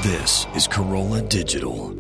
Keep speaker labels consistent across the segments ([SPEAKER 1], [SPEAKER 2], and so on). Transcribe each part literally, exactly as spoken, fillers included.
[SPEAKER 1] This is Corolla Digital.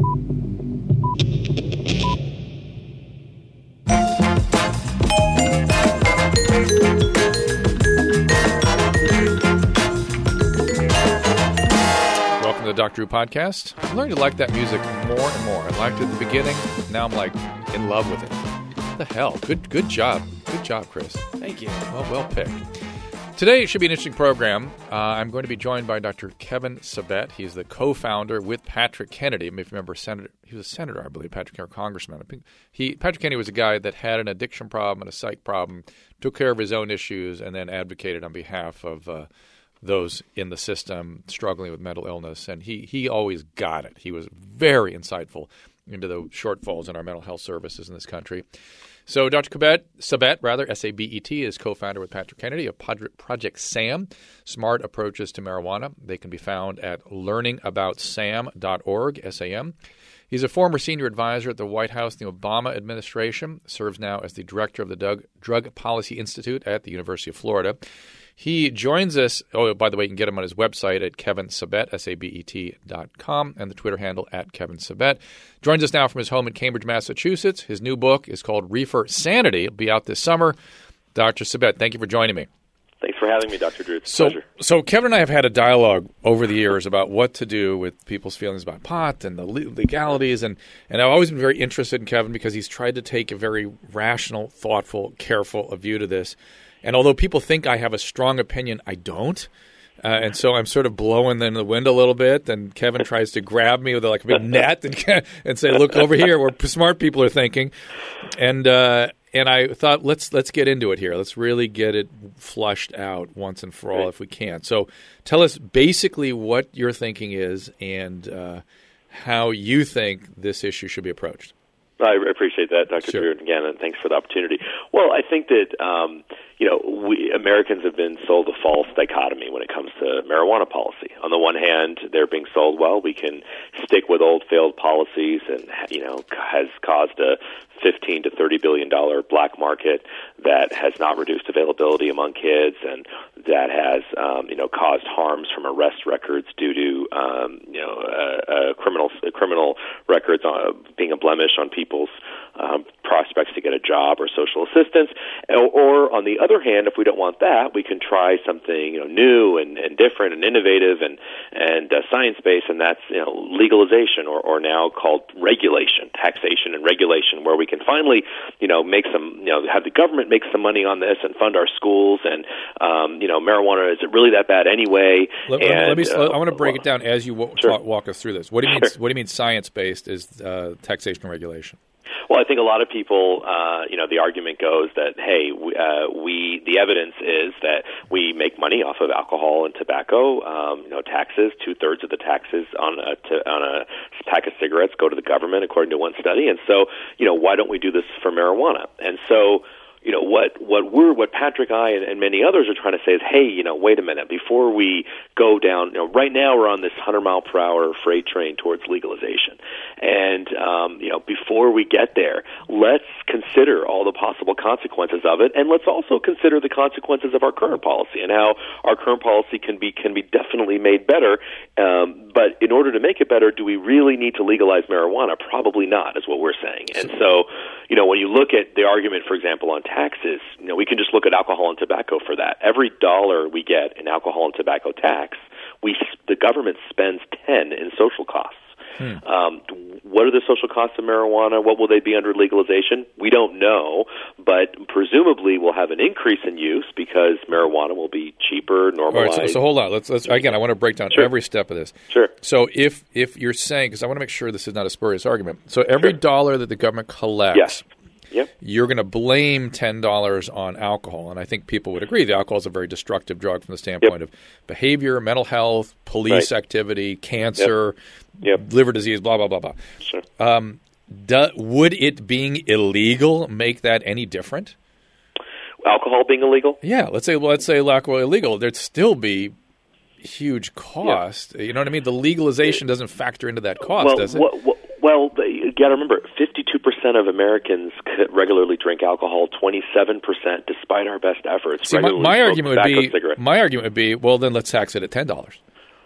[SPEAKER 2] Welcome to the Doctor Who Podcast. I'm learning to like that music more and more. I liked it at the beginning. Now I'm like in love with it. What the hell? Good good job. Good job, Chris.
[SPEAKER 3] Thank you.
[SPEAKER 2] Well, well picked. Today should be an interesting program. Uh, I'm going to be joined by Doctor Kevin Sabet. He's the co-founder with Patrick Kennedy. If you remember, Senator, he was a senator, I believe, Patrick Kennedy, congressman. I think he, Patrick Kennedy was a guy that had an addiction problem and a psych problem, took care of his own issues, and then advocated on behalf of uh, those in the system struggling with mental illness. And he, he always got it. He was very insightful into the shortfalls in our mental health services in this country. So Doctor Sabet, Sabet, rather, S A B E T, is co-founder with Patrick Kennedy of Project SAM, Smart Approaches to Marijuana. They can be found at learning about sam dot org, S A M. He's a former senior advisor at the White House in the Obama administration, serves now as the director of the Drug, Drug Policy Institute at the University of Florida. He joins us, oh, by the way, you can get him on his website at Kevin Sabet, S A B E T dot com, and the Twitter handle at Kevin Sabet. Joins us now from his home in Cambridge, Massachusetts. His new book is called Reefer Sanity. It'll be out this summer. Doctor Sabet, thank you for joining me.
[SPEAKER 4] Thanks for having me, Doctor Drew. It's a
[SPEAKER 2] so,
[SPEAKER 4] pleasure.
[SPEAKER 2] So Kevin and I have had a dialogue over the years about what to do with people's feelings about pot and the legalities, and, and I've always been very interested in Kevin because he's tried to take a very rational, thoughtful, careful view to this. And although people think I have a strong opinion, I don't. Uh, and so I'm sort of blowing them in the wind a little bit, and Kevin tries to grab me with like a big net and, and say, look over here where smart people are thinking. And uh, and I thought, let's let's get into it here. Let's really get it flushed out once and for all if we can. So tell us basically what your thinking is and uh, how you think this issue should be approached.
[SPEAKER 4] I appreciate that, Doctor
[SPEAKER 2] Sure.
[SPEAKER 4] Drew, and again, and thanks for the opportunity. Well, I think that, um, you know, we Americans have been sold a false dichotomy when it comes to marijuana policy. On the one hand, they're being sold, well, we can stick with old failed policies and, you know, has caused a fifteen to thirty billion dollars black market that has not reduced availability among kids and that has, um, you know, caused harms from arrest records due to, um, you know, uh, uh, criminal uh, criminal records uh, being a blemish on people's um, prospects to get a job or social assistance. Or, or on the other hand, if we don't want that, we can try something, you know, new and, and different and innovative and and uh, science-based, and that's, you know, legalization or, or now called regulation, taxation and regulation, where we can finally, you know, make some, you know, have the government make some money on this and fund our schools and, um, you know, marijuana, is it really that bad anyway?
[SPEAKER 2] Let,
[SPEAKER 4] and,
[SPEAKER 2] let me.
[SPEAKER 4] uh,
[SPEAKER 2] I want to break it down as you w-
[SPEAKER 4] sure.
[SPEAKER 2] talk, walk us through this. What do you mean?
[SPEAKER 4] Sure.
[SPEAKER 2] What do you mean science-based is uh, taxation and regulation?
[SPEAKER 4] Well, I think a lot of people, uh, you know, the argument goes that, hey, we, uh, we, the evidence is that we make money off of alcohol and tobacco. Um, you know, taxes, two-thirds of the taxes on a, to, on a pack of cigarettes go to the government, according to one study. And so, you know, why don't we do this for marijuana? And so, you know, what, what we're, what Patrick, I, and, and many others are trying to say is, hey, you know, wait a minute, before we go down, you know, right now we're on this one hundred mile per hour freight train towards legalization. And, um, you know, before we get there, let's consider all the possible consequences of it, and let's also consider the consequences of our current policy and how our current policy can be, can be definitely made better. Um, but in order to make it better, do we really need to legalize marijuana? Probably not, is what we're saying. And so, you know, when you look at the argument, for example, on taxes, you know, we can just look at alcohol and tobacco for that. Every dollar we get in alcohol and tobacco tax, we the government spends ten in social costs. Hmm. Um, what are the social costs of marijuana? What will they be under legalization? We don't know, but presumably we'll have an increase in use because marijuana will be cheaper, normalized.
[SPEAKER 2] All right, so, so hold on. Let's, let's again. I want to break down
[SPEAKER 4] Sure.
[SPEAKER 2] every step of this.
[SPEAKER 4] Sure.
[SPEAKER 2] So if if you're saying, because I want to make sure this is not a spurious argument. So every
[SPEAKER 4] Sure.
[SPEAKER 2] dollar that the government collects.
[SPEAKER 4] Yes. Yep.
[SPEAKER 2] You're going to blame ten dollars on alcohol, and I think people would agree the alcohol is a very destructive drug from the standpoint
[SPEAKER 4] Yep.
[SPEAKER 2] of behavior, mental health, police
[SPEAKER 4] Right.
[SPEAKER 2] activity, cancer,
[SPEAKER 4] Yep. Yep.
[SPEAKER 2] liver disease, blah, blah, blah, blah.
[SPEAKER 4] Sure.
[SPEAKER 2] Um, do, would it being illegal make that any different?
[SPEAKER 4] Alcohol being illegal?
[SPEAKER 2] Yeah, let's say let's say alcohol illegal, there'd still be huge cost. Yeah. You know what I mean? The legalization doesn't factor into that cost,
[SPEAKER 4] well,
[SPEAKER 2] does it?
[SPEAKER 4] Well, well, well, you got to remember, fifty-two percent of Americans regularly drink alcohol. Twenty-seven percent, despite our best efforts.
[SPEAKER 2] See, my, my argument would be
[SPEAKER 4] cigarettes.
[SPEAKER 2] my argument would be, well, then let's tax it at ten dollars.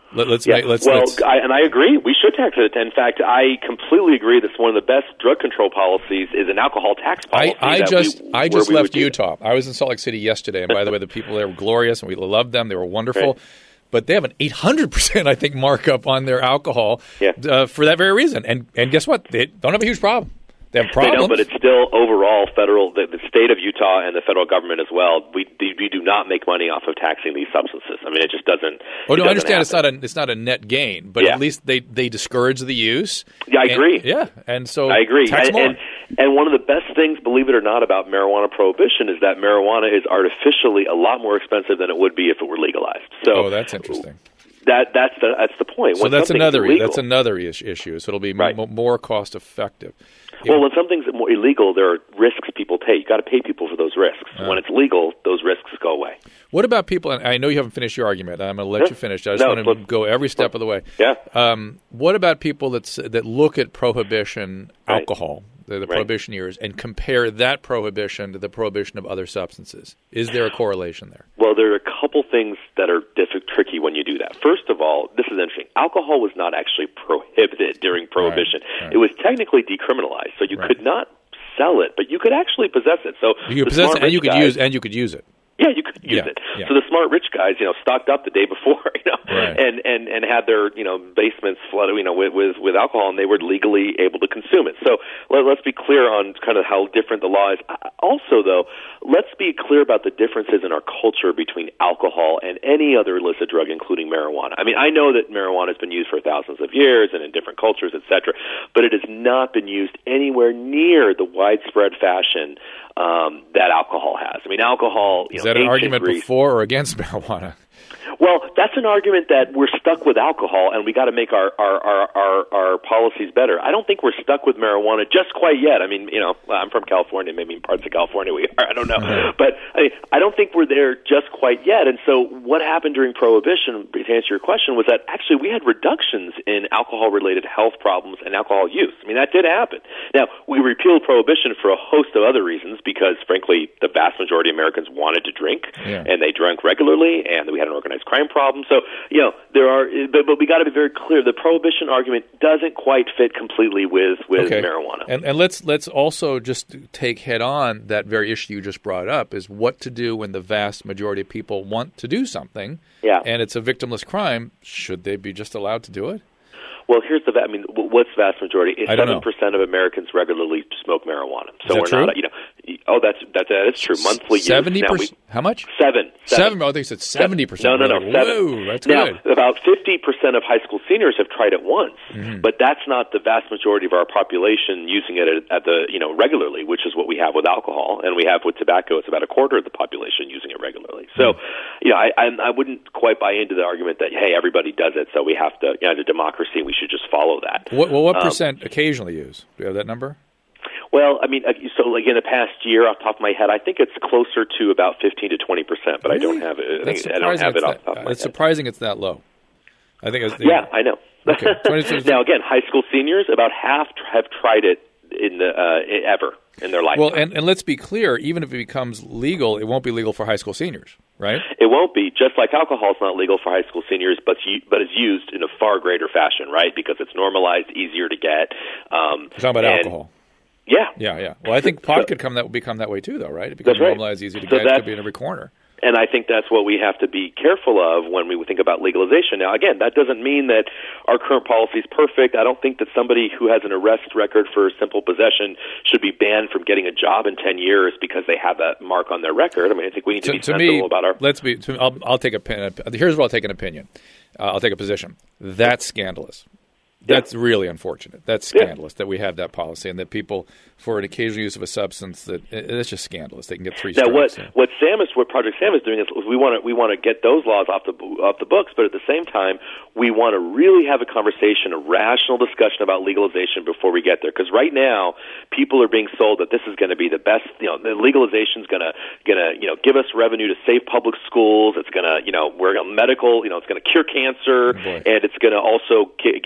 [SPEAKER 2] Let, let's
[SPEAKER 4] yeah.
[SPEAKER 2] make, let's,
[SPEAKER 4] well,
[SPEAKER 2] let's...
[SPEAKER 4] I, and I agree. We should tax it. In fact, I completely agree that one of the best drug control policies is an alcohol tax policy.
[SPEAKER 2] I, I just
[SPEAKER 4] we,
[SPEAKER 2] I just left Utah.
[SPEAKER 4] That.
[SPEAKER 2] I was in Salt Lake City yesterday, and by the way, the people there were glorious, and we loved them. They were wonderful.
[SPEAKER 4] Right.
[SPEAKER 2] But they have an eight hundred percent, I think, markup on their alcohol
[SPEAKER 4] yeah.
[SPEAKER 2] uh, for that very reason. And and guess what? They don't have a huge problem. They have problems.
[SPEAKER 4] They don't, but it's still overall federal, the, the state of Utah and the federal government as well, we we do not make money off of taxing these substances. I mean, it just doesn't
[SPEAKER 2] Oh, no, I understand
[SPEAKER 4] happen.
[SPEAKER 2] it's not a it's not a net gain, but
[SPEAKER 4] yeah.
[SPEAKER 2] at least they, they discourage the use.
[SPEAKER 4] Yeah, I
[SPEAKER 2] and,
[SPEAKER 4] agree.
[SPEAKER 2] Yeah, and so
[SPEAKER 4] I agree.
[SPEAKER 2] tax
[SPEAKER 4] and,
[SPEAKER 2] more.
[SPEAKER 4] And, and one of the best things, believe it or not, about marijuana prohibition is that marijuana is artificially a lot more expensive than it would be if it were legalized. So
[SPEAKER 2] oh, that's interesting.
[SPEAKER 4] That that's the that's the point.
[SPEAKER 2] So
[SPEAKER 4] when
[SPEAKER 2] that's another
[SPEAKER 4] illegal,
[SPEAKER 2] that's another issue. So it'll be
[SPEAKER 4] right.
[SPEAKER 2] m- more cost effective.
[SPEAKER 4] Yeah. Well, when something's more illegal, there are risks people take. You got to pay people for those risks.
[SPEAKER 2] Uh.
[SPEAKER 4] When it's legal, those risks go away.
[SPEAKER 2] What about people? And I know you haven't finished your argument. I'm going to let
[SPEAKER 4] yeah.
[SPEAKER 2] you finish. I just
[SPEAKER 4] no,
[SPEAKER 2] want to go every step of the way.
[SPEAKER 4] Yeah.
[SPEAKER 2] Um, what about people that that look at prohibition
[SPEAKER 4] right.
[SPEAKER 2] alcohol, the, the
[SPEAKER 4] right.
[SPEAKER 2] prohibition years, and compare that prohibition to the prohibition of other substances? Is there a correlation there?
[SPEAKER 4] Well, there are a couple things that are diff- tricky when you do that. First of all, this is interesting. Alcohol was not actually prohibited during Prohibition.
[SPEAKER 2] Right, right.
[SPEAKER 4] It was technically decriminalized, so you
[SPEAKER 2] right.
[SPEAKER 4] could not sell it, but you could actually possess it. So
[SPEAKER 2] you could possess it, and you could
[SPEAKER 4] guys,
[SPEAKER 2] use and you could use it.
[SPEAKER 4] Yeah, you could use
[SPEAKER 2] yeah,
[SPEAKER 4] it.
[SPEAKER 2] Yeah.
[SPEAKER 4] So the smart rich guys, you know, stocked up the day before, you know,
[SPEAKER 2] right.
[SPEAKER 4] and, and, and had their, you know, basements flooded, you know, with, with, with alcohol, and they were legally able to consume it. So let, let's be clear on kind of how different the law is. Also, though, let's be clear about the differences in our culture between alcohol and any other illicit drug, including marijuana. I mean, I know that marijuana has been used for thousands of years and in different cultures, et cetera, but it has not been used anywhere near the widespread fashion Um, that alcohol has. I mean, alcohol. You
[SPEAKER 2] Is
[SPEAKER 4] know,
[SPEAKER 2] that an argument
[SPEAKER 4] Greece,
[SPEAKER 2] before or against marijuana?
[SPEAKER 4] Well, that's an argument that we're stuck with alcohol and we got to make our, our, our, our, our policies better. I don't think we're stuck with marijuana just quite yet. I mean, you know, I'm from California. Maybe in parts of California we are. I don't know. But I mean, I don't think we're there just quite yet. And so what happened during Prohibition, to answer your question, was that actually we had reductions in alcohol-related health problems and alcohol use. I mean, that did happen. Now, we repealed Prohibition for a host of other reasons because, frankly, the vast majority of Americans wanted to drink,
[SPEAKER 2] yeah.
[SPEAKER 4] and they drank regularly, and we had an organized crime problem. So, you know, there are, but, but we got to be very clear. The prohibition argument doesn't quite fit completely with, with
[SPEAKER 2] okay.
[SPEAKER 4] marijuana.
[SPEAKER 2] And, and let's let's also just take head on that very issue you just brought up: is what to do when the vast majority of people want to do something,
[SPEAKER 4] yeah.
[SPEAKER 2] and it's a victimless crime. Should they be just allowed to do it?
[SPEAKER 4] Well, here's the. I mean, what's vast majority?
[SPEAKER 2] I don't know.
[SPEAKER 4] Seven percent of Americans regularly smoke marijuana. So
[SPEAKER 2] Is that
[SPEAKER 4] we're
[SPEAKER 2] true?
[SPEAKER 4] not. You know. Oh, that's that's that's true. Monthly use.
[SPEAKER 2] Seventy
[SPEAKER 4] Now,
[SPEAKER 2] percent.
[SPEAKER 4] we-
[SPEAKER 2] How much?
[SPEAKER 4] Seven.
[SPEAKER 2] Seven. Oh, I think you said seventy percent.
[SPEAKER 4] No, no, no.
[SPEAKER 2] Like,
[SPEAKER 4] Seven.
[SPEAKER 2] Whoa, that's
[SPEAKER 4] now,
[SPEAKER 2] good.
[SPEAKER 4] about fifty percent of high school seniors have tried it once,
[SPEAKER 2] Mm-hmm.
[SPEAKER 4] but that's not the vast majority of our population using it at, at the you know regularly, which is what we have with alcohol, and we have with tobacco. It's about a quarter of the population using it regularly. So,
[SPEAKER 2] Mm-hmm.
[SPEAKER 4] you know, I, I I wouldn't quite buy into the argument that hey, everybody does it, so we have to. You know, as a democracy, we should just follow that.
[SPEAKER 2] What, well, what
[SPEAKER 4] Um,
[SPEAKER 2] percent occasionally use? Do you have that number?
[SPEAKER 4] Well, I mean, uh, so like in the past year, off the top of my head, I think it's closer to about fifteen to twenty percent, but
[SPEAKER 2] Really?
[SPEAKER 4] I don't have it.
[SPEAKER 2] That's
[SPEAKER 4] I don't have
[SPEAKER 2] surprising
[SPEAKER 4] it off
[SPEAKER 2] it's
[SPEAKER 4] the top
[SPEAKER 2] that,
[SPEAKER 4] of my
[SPEAKER 2] It's
[SPEAKER 4] head.
[SPEAKER 2] surprising it's that low. I think. It's,
[SPEAKER 4] Yeah, I know.
[SPEAKER 2] Okay. twenty-two
[SPEAKER 4] Now, again, high school seniors, about half tr- have tried it in the uh, ever in their lifetime.
[SPEAKER 2] Well, and, and let's be clear, even if it becomes legal, it won't be legal for high school seniors, right?
[SPEAKER 4] It won't be, just like alcohol is not legal for high school seniors, but you, but is used in a far greater fashion, right? Because it's normalized, easier to get. Um,
[SPEAKER 2] We're talking about
[SPEAKER 4] and,
[SPEAKER 2] alcohol.
[SPEAKER 4] Yeah.
[SPEAKER 2] Yeah, yeah. Well, I think pot
[SPEAKER 4] So-
[SPEAKER 2] could come that become that way too, though, right? It becomes
[SPEAKER 4] That's right.
[SPEAKER 2] normalized, easy to
[SPEAKER 4] So
[SPEAKER 2] get. It
[SPEAKER 4] that's-
[SPEAKER 2] could be in every corner.
[SPEAKER 4] And I think that's what we have to be careful of when we think about legalization. Now, again, that doesn't mean that our current policy is perfect. I don't think that somebody who has an arrest record for simple possession should be banned from getting a job in ten years because they have that mark on their record. I mean, I think we need to,
[SPEAKER 2] To,
[SPEAKER 4] be
[SPEAKER 2] to
[SPEAKER 4] sensible
[SPEAKER 2] me,
[SPEAKER 4] about our...
[SPEAKER 2] let's be. To, I'll, I'll take a pin. Here's where I'll take an opinion. Uh, I'll take a position. That's scandalous. That's
[SPEAKER 4] Yeah.
[SPEAKER 2] really unfortunate. That's
[SPEAKER 4] Yeah.
[SPEAKER 2] scandalous that we have that policy and that people, for an occasional use of a substance, that it, it's just scandalous. They can get three
[SPEAKER 4] Now,
[SPEAKER 2] strikes.
[SPEAKER 4] what
[SPEAKER 2] so.
[SPEAKER 4] what Sam is, what Project Sam is doing is we want to we want to get those laws off the off the books, but at the same time, we want to really have a conversation, a rational discussion about legalization before we get there. Because right now, people are being sold that this is going to be the best. You know, the legalization is going to going to you know give us revenue to save public schools. It's going to you know we're gonna medical. You know, it's going to cure cancer,
[SPEAKER 2] Oh, boy.
[SPEAKER 4] and it's going to also get, get rid of violence.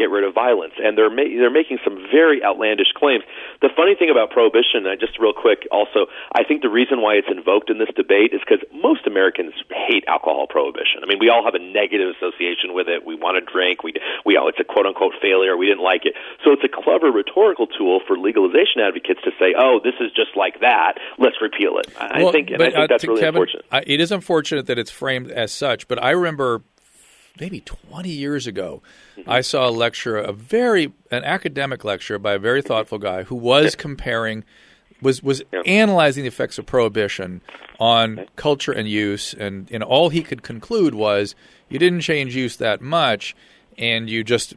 [SPEAKER 4] violence, and they're ma- they're making some very outlandish claims. The funny thing about prohibition, uh, just real quick, also, I think the reason why it's invoked in this debate is because most Americans hate alcohol prohibition. I mean, we all have a negative association with it. We want to drink. We we oh, it's a quote unquote failure. We didn't like it. So it's a clever rhetorical tool for legalization advocates to say, "Oh, this is just like that. Let's repeal it." I
[SPEAKER 2] well,
[SPEAKER 4] think, and
[SPEAKER 2] but,
[SPEAKER 4] I think
[SPEAKER 2] uh,
[SPEAKER 4] that's really
[SPEAKER 2] Kevin,
[SPEAKER 4] unfortunate.
[SPEAKER 2] I, it is unfortunate that it's framed as such. But I remember maybe twenty years ago, mm-hmm. I saw a lecture, a very an academic lecture by a very thoughtful guy who was comparing, was was yeah. analyzing the effects of prohibition on okay. culture and use, and you know, all he could conclude was you didn't change use that much, and you just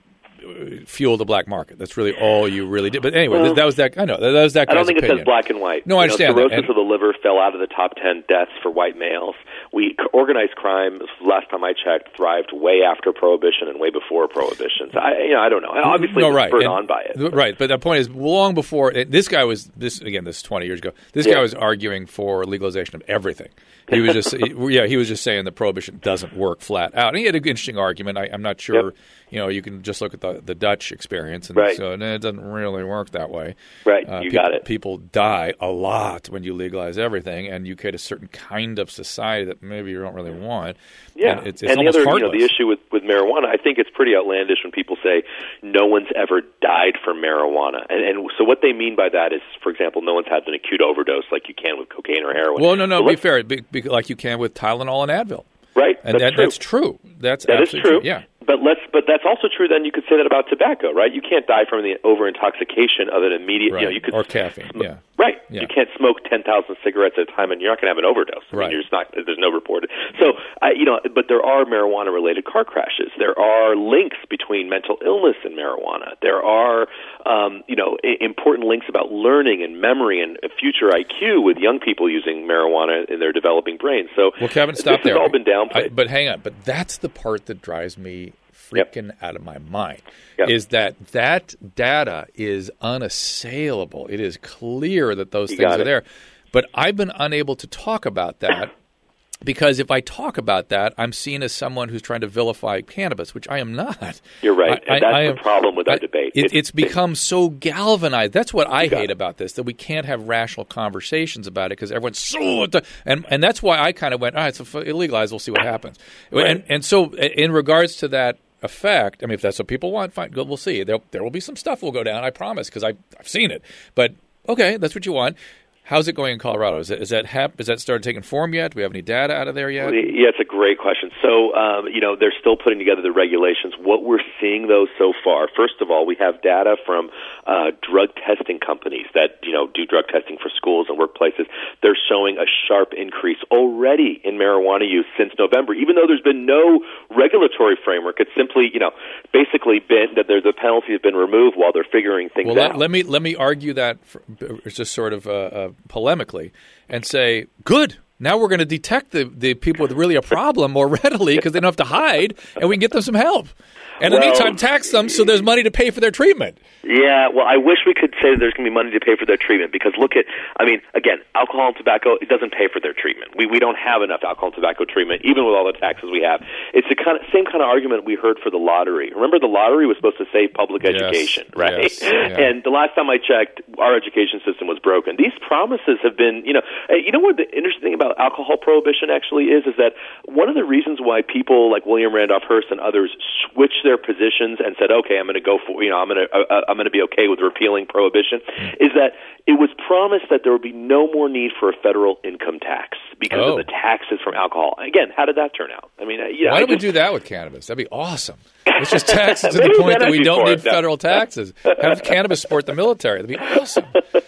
[SPEAKER 2] fuel the black market. That's really all you really did. But anyway, well, that was that. I know that was that. Guy's
[SPEAKER 4] I don't think
[SPEAKER 2] opinion.
[SPEAKER 4] It says black and white.
[SPEAKER 2] No,
[SPEAKER 4] you
[SPEAKER 2] I understand.
[SPEAKER 4] Know, cirrhosis
[SPEAKER 2] and,
[SPEAKER 4] of the liver fell out of the top ten deaths for white males. We organized crime. Last time I checked, thrived way after prohibition and way before prohibition. So I, you know, I don't know. Obviously,
[SPEAKER 2] no,
[SPEAKER 4] it's
[SPEAKER 2] right.
[SPEAKER 4] spurred
[SPEAKER 2] and,
[SPEAKER 4] on by it. But.
[SPEAKER 2] Right, but the point is, long before this guy was this again. This is twenty years ago. This yeah. guy was arguing for legalization of everything. He was just, he, yeah, he was just saying the prohibition doesn't work flat out. And he had an interesting argument. I, I'm not sure,
[SPEAKER 4] yep.
[SPEAKER 2] you know, you can just look at the, the Dutch experience, and
[SPEAKER 4] right.
[SPEAKER 2] so no, it doesn't really work that way.
[SPEAKER 4] Right,
[SPEAKER 2] uh,
[SPEAKER 4] you
[SPEAKER 2] people,
[SPEAKER 4] got it.
[SPEAKER 2] People die a lot when you legalize everything, and you create a certain kind of society that maybe you don't really want.
[SPEAKER 4] Yeah,
[SPEAKER 2] and it's, it's
[SPEAKER 4] and the
[SPEAKER 2] almost
[SPEAKER 4] other,
[SPEAKER 2] heartless.
[SPEAKER 4] you know, the issue with, with marijuana, I think it's pretty outlandish when people say no one's ever died from marijuana, and, and so what they mean by that is, for example, no one's had an acute overdose like you can with cocaine or heroin.
[SPEAKER 2] Well, no, no,
[SPEAKER 4] so
[SPEAKER 2] be fair, be, be, like you can with Tylenol and Advil.
[SPEAKER 4] Right,
[SPEAKER 2] and
[SPEAKER 4] that's,
[SPEAKER 2] that,
[SPEAKER 4] true.
[SPEAKER 2] that's true. That's
[SPEAKER 4] that is
[SPEAKER 2] absolutely
[SPEAKER 4] true.
[SPEAKER 2] true. Yeah.
[SPEAKER 4] But let's. But that's also true. Then you could say that about tobacco, right? You can't die from the over intoxication of an immediate.
[SPEAKER 2] Right.
[SPEAKER 4] You know, you could
[SPEAKER 2] or caffeine.
[SPEAKER 4] Sm-
[SPEAKER 2] yeah.
[SPEAKER 4] Right.
[SPEAKER 2] Yeah.
[SPEAKER 4] You can't smoke ten thousand cigarettes at a time, and you're not going to have an overdose. I
[SPEAKER 2] right.
[SPEAKER 4] mean, you're just not. There's no reported. So, I, you know, but there are marijuana-related car crashes. There are links between mental illness and marijuana. There are, um, you know, I- important links about learning and memory and future I Q with young people using marijuana in their developing brains. So,
[SPEAKER 2] well, Kevin, stop
[SPEAKER 4] this
[SPEAKER 2] there.
[SPEAKER 4] has all been downplayed.
[SPEAKER 2] I, but hang on. But that's the part that drives me freaking yep. out of my mind,
[SPEAKER 4] yep.
[SPEAKER 2] is that that data is unassailable. It is clear that those
[SPEAKER 4] you
[SPEAKER 2] things are
[SPEAKER 4] it.
[SPEAKER 2] there. But I've been unable to talk about that because if I talk about that, I'm seen as someone who's trying to vilify cannabis, which I am not.
[SPEAKER 4] You're right.
[SPEAKER 2] I,
[SPEAKER 4] and that's
[SPEAKER 2] I, I
[SPEAKER 4] the
[SPEAKER 2] am,
[SPEAKER 4] problem with our
[SPEAKER 2] I,
[SPEAKER 4] debate.
[SPEAKER 2] It,
[SPEAKER 4] it's,
[SPEAKER 2] it's become
[SPEAKER 4] it's,
[SPEAKER 2] so galvanized. That's what I hate
[SPEAKER 4] it.
[SPEAKER 2] about this, that we can't have rational conversations about it because everyone's so – and and that's why I kind of went, all right, so illegalize, we'll see what happens.
[SPEAKER 4] Right.
[SPEAKER 2] And, and so in regards to that effect, I mean, if that's what people want, fine, we'll see. There, there will be some stuff will go down, I promise, because I've seen it. But, okay, that's what you want. How's it going in Colorado? Is that is that hap- is that started taking form yet? Do we have any data out of there yet?
[SPEAKER 4] Yeah, it's a great question. So, um, you know, they're still putting together the regulations. What we're seeing, though, so far, first of all, we have data from uh, drug testing companies that, you know, do drug testing for schools and workplaces. They're showing a sharp increase already in marijuana use since November, even though there's been no regulatory framework. It's simply, you know, basically been that there's a penalty has been removed while they're figuring things
[SPEAKER 2] well,
[SPEAKER 4] out.
[SPEAKER 2] Let, let me let me argue that for, just sort of uh, uh, polemically and say, good. Now we're going to detect the, the people with really a problem more readily because they don't have to hide, and we can get them some help. And in
[SPEAKER 4] well,
[SPEAKER 2] the meantime, tax them so there's money to pay for their treatment.
[SPEAKER 4] Yeah, well, I wish we could say that there's going to be money to pay for their treatment because look at, I mean, again, alcohol and tobacco, it doesn't pay for their treatment. We we don't have enough alcohol and tobacco treatment, even with all the taxes we have. It's the kind of, same kind of argument we heard for the lottery. Remember, the lottery was supposed to save public
[SPEAKER 2] yes,
[SPEAKER 4] education, right?
[SPEAKER 2] Yes, yeah.
[SPEAKER 4] And the last time I checked, our education system was broken. These promises have been, you know, you know what the interesting thing about alcohol prohibition actually is, is that one of the reasons why people like William Randolph Hearst and others switched their positions and said, "Okay, I'm going to go for, you know, I'm going to, uh, I'm going to be okay with repealing prohibition," is that it was promised that there would be no more need for a federal income tax because
[SPEAKER 2] oh.
[SPEAKER 4] of the taxes from alcohol. Again, how did that turn out? I mean, uh, yeah,
[SPEAKER 2] why
[SPEAKER 4] I
[SPEAKER 2] don't
[SPEAKER 4] just,
[SPEAKER 2] we do that with cannabis? That'd be awesome. Let's just tax it to the
[SPEAKER 4] Maybe
[SPEAKER 2] point that we don't
[SPEAKER 4] before,
[SPEAKER 2] need
[SPEAKER 4] no.
[SPEAKER 2] federal taxes. Have cannabis support the military. That'd be awesome.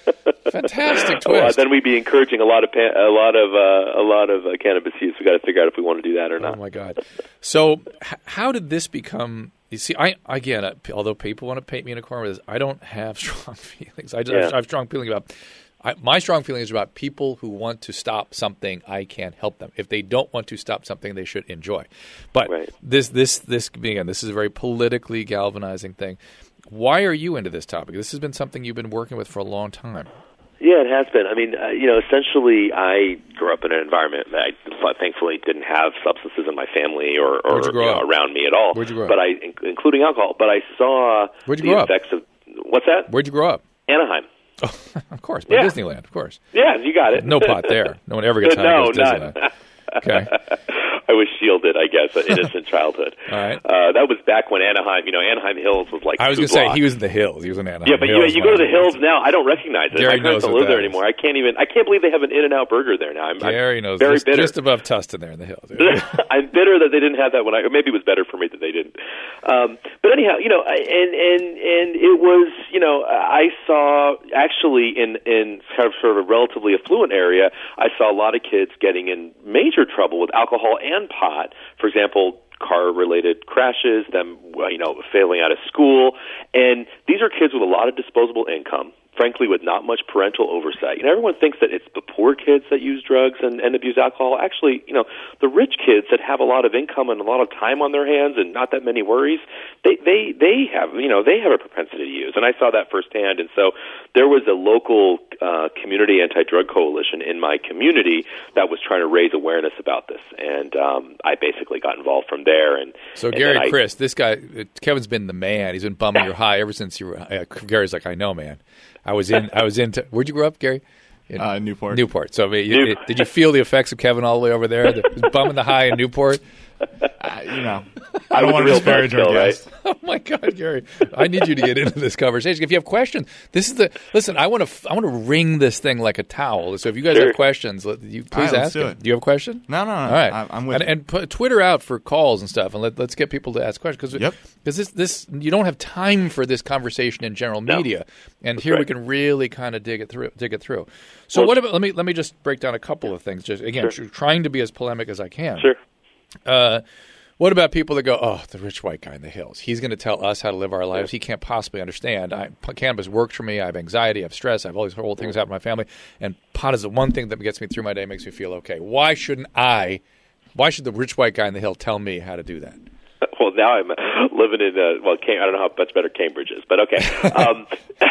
[SPEAKER 2] Fantastic twist.
[SPEAKER 4] Well, then we'd be encouraging a lot of pa- a lot of uh, a lot of uh, cannabis use. We got to figure out if we want to do that or not.
[SPEAKER 2] Oh my God! So, h- how did this become? You see, I again, uh, although people want to paint me in a corner with this, I don't have strong feelings. I,
[SPEAKER 4] Yeah.
[SPEAKER 2] I have strong feeling about. I, my strong feeling is about people who want to stop something. I can't help them. If they don't want to stop something, they should enjoy. But
[SPEAKER 4] Right.
[SPEAKER 2] this, this, this again, this is a very politically galvanizing thing. Why are you into this topic? This has been something you've been working with for a long time.
[SPEAKER 4] Yeah, it has been. I mean, uh, you know, essentially, I grew up in an environment that I thankfully didn't have substances in my family or, or you know, around me at all.
[SPEAKER 2] Where'd you grow up?
[SPEAKER 4] But I, including alcohol. But I saw
[SPEAKER 2] Where'd you
[SPEAKER 4] the
[SPEAKER 2] grow up?
[SPEAKER 4] effects of what's that?
[SPEAKER 2] Where'd you grow up?
[SPEAKER 4] Anaheim.
[SPEAKER 2] Oh, of course, by
[SPEAKER 4] Yeah.
[SPEAKER 2] Disneyland, of course.
[SPEAKER 4] Yeah, you got it.
[SPEAKER 2] No pot there. No one ever gets high
[SPEAKER 4] No,
[SPEAKER 2] to go to Disneyland.
[SPEAKER 4] none.
[SPEAKER 2] Okay.
[SPEAKER 4] I was shielded, I guess, an innocent childhood.
[SPEAKER 2] All right.
[SPEAKER 4] Uh, that was back when Anaheim, you know, Anaheim Hills was like
[SPEAKER 2] I was
[SPEAKER 4] two
[SPEAKER 2] going to say,
[SPEAKER 4] blocks.
[SPEAKER 2] he was in the hills. He was in Anaheim
[SPEAKER 4] Yeah, but you,
[SPEAKER 2] Hills
[SPEAKER 4] you
[SPEAKER 2] when
[SPEAKER 4] go to
[SPEAKER 2] I
[SPEAKER 4] the
[SPEAKER 2] was-
[SPEAKER 4] hills now. I don't recognize it.
[SPEAKER 2] Gary
[SPEAKER 4] My parents
[SPEAKER 2] knows
[SPEAKER 4] don't
[SPEAKER 2] what
[SPEAKER 4] live there
[SPEAKER 2] that
[SPEAKER 4] anymore. I can't even. I can't believe they have an In-N-Out Burger there now. I'm,
[SPEAKER 2] Gary
[SPEAKER 4] I'm
[SPEAKER 2] knows
[SPEAKER 4] very
[SPEAKER 2] just,
[SPEAKER 4] bitter.
[SPEAKER 2] just above Tustin there in the hills.
[SPEAKER 4] I'm bitter that they didn't have that when I. Or maybe it was better for me that they didn't. Um, but anyhow, you know, I- and and and it was, you know, I saw actually in in kind of sort of a relatively affluent area, I saw a lot of kids getting in major trouble with alcohol and pot. For example, car-related crashes, them, you know, failing out of school. And these are kids with a lot of disposable income, frankly, with not much parental oversight. You know, everyone thinks that it's the poor kids that use drugs and, and abuse alcohol. Actually, you know, the rich kids that have a lot of income and a lot of time on their hands and not that many worries, they, they, they have, you know, they have a propensity to use. And I saw that firsthand. And so there was a local uh, community anti-drug coalition in my community that was trying to raise awareness about this. And um, I basically got involved from there. And
[SPEAKER 2] So
[SPEAKER 4] and
[SPEAKER 2] Gary
[SPEAKER 4] then I,
[SPEAKER 2] Chris, this guy, Kevin's been the man. He's been bumming your high ever since you were. Uh, Gary's like, I know, man. I was in. I was into. Where'd you grow up, Gary? In
[SPEAKER 3] Uh, Newport.
[SPEAKER 2] Newport. So I mean, you,
[SPEAKER 4] Newport.
[SPEAKER 2] did you feel the effects of Kevin all the way over there? The, bumming the high in Newport.
[SPEAKER 3] Uh, you know,
[SPEAKER 4] I
[SPEAKER 3] I don't
[SPEAKER 4] was
[SPEAKER 3] want
[SPEAKER 4] a
[SPEAKER 3] to
[SPEAKER 4] real
[SPEAKER 3] disparage our
[SPEAKER 4] buzzkill, right?
[SPEAKER 3] guests.
[SPEAKER 2] Oh my God, Gary! I need you to get into this conversation. If you have questions, this is the listen. I want to. I want to wring this thing like a towel. So if you guys
[SPEAKER 4] Sure.
[SPEAKER 2] have questions, let, you please
[SPEAKER 3] All right, let's
[SPEAKER 2] ask
[SPEAKER 3] do
[SPEAKER 2] them.
[SPEAKER 3] it.
[SPEAKER 2] Do you have a question?
[SPEAKER 3] No, no, no.
[SPEAKER 2] All right,
[SPEAKER 3] I, I'm with
[SPEAKER 2] and,
[SPEAKER 3] you.
[SPEAKER 2] and put Twitter out for calls and stuff, and let, let's get people to ask questions because
[SPEAKER 3] Yep.
[SPEAKER 2] this this you don't have time for this conversation in general
[SPEAKER 4] No.
[SPEAKER 2] media, and
[SPEAKER 4] That's
[SPEAKER 2] here we
[SPEAKER 4] right.
[SPEAKER 2] can really kind of dig it through. Dig it through. So
[SPEAKER 4] Well-
[SPEAKER 2] what about? Let me let me just break down a couple of things. Just again,
[SPEAKER 4] Sure.
[SPEAKER 2] trying to be as polemic as I can.
[SPEAKER 4] Sure.
[SPEAKER 2] Uh, what about people that go, oh, the rich white guy in the hills? He's going to tell us how to live our lives. He can't possibly understand. I, cannabis works for me. I have anxiety. I have stress. I have all these horrible things happen in my family. And pot is the one thing that gets me through my day, makes me feel okay. Why shouldn't I, why should the rich white guy in the hill tell me how to do that?
[SPEAKER 4] Well, now I'm living in uh, well, Cam- I don't know how much better Cambridge is, but okay. Um,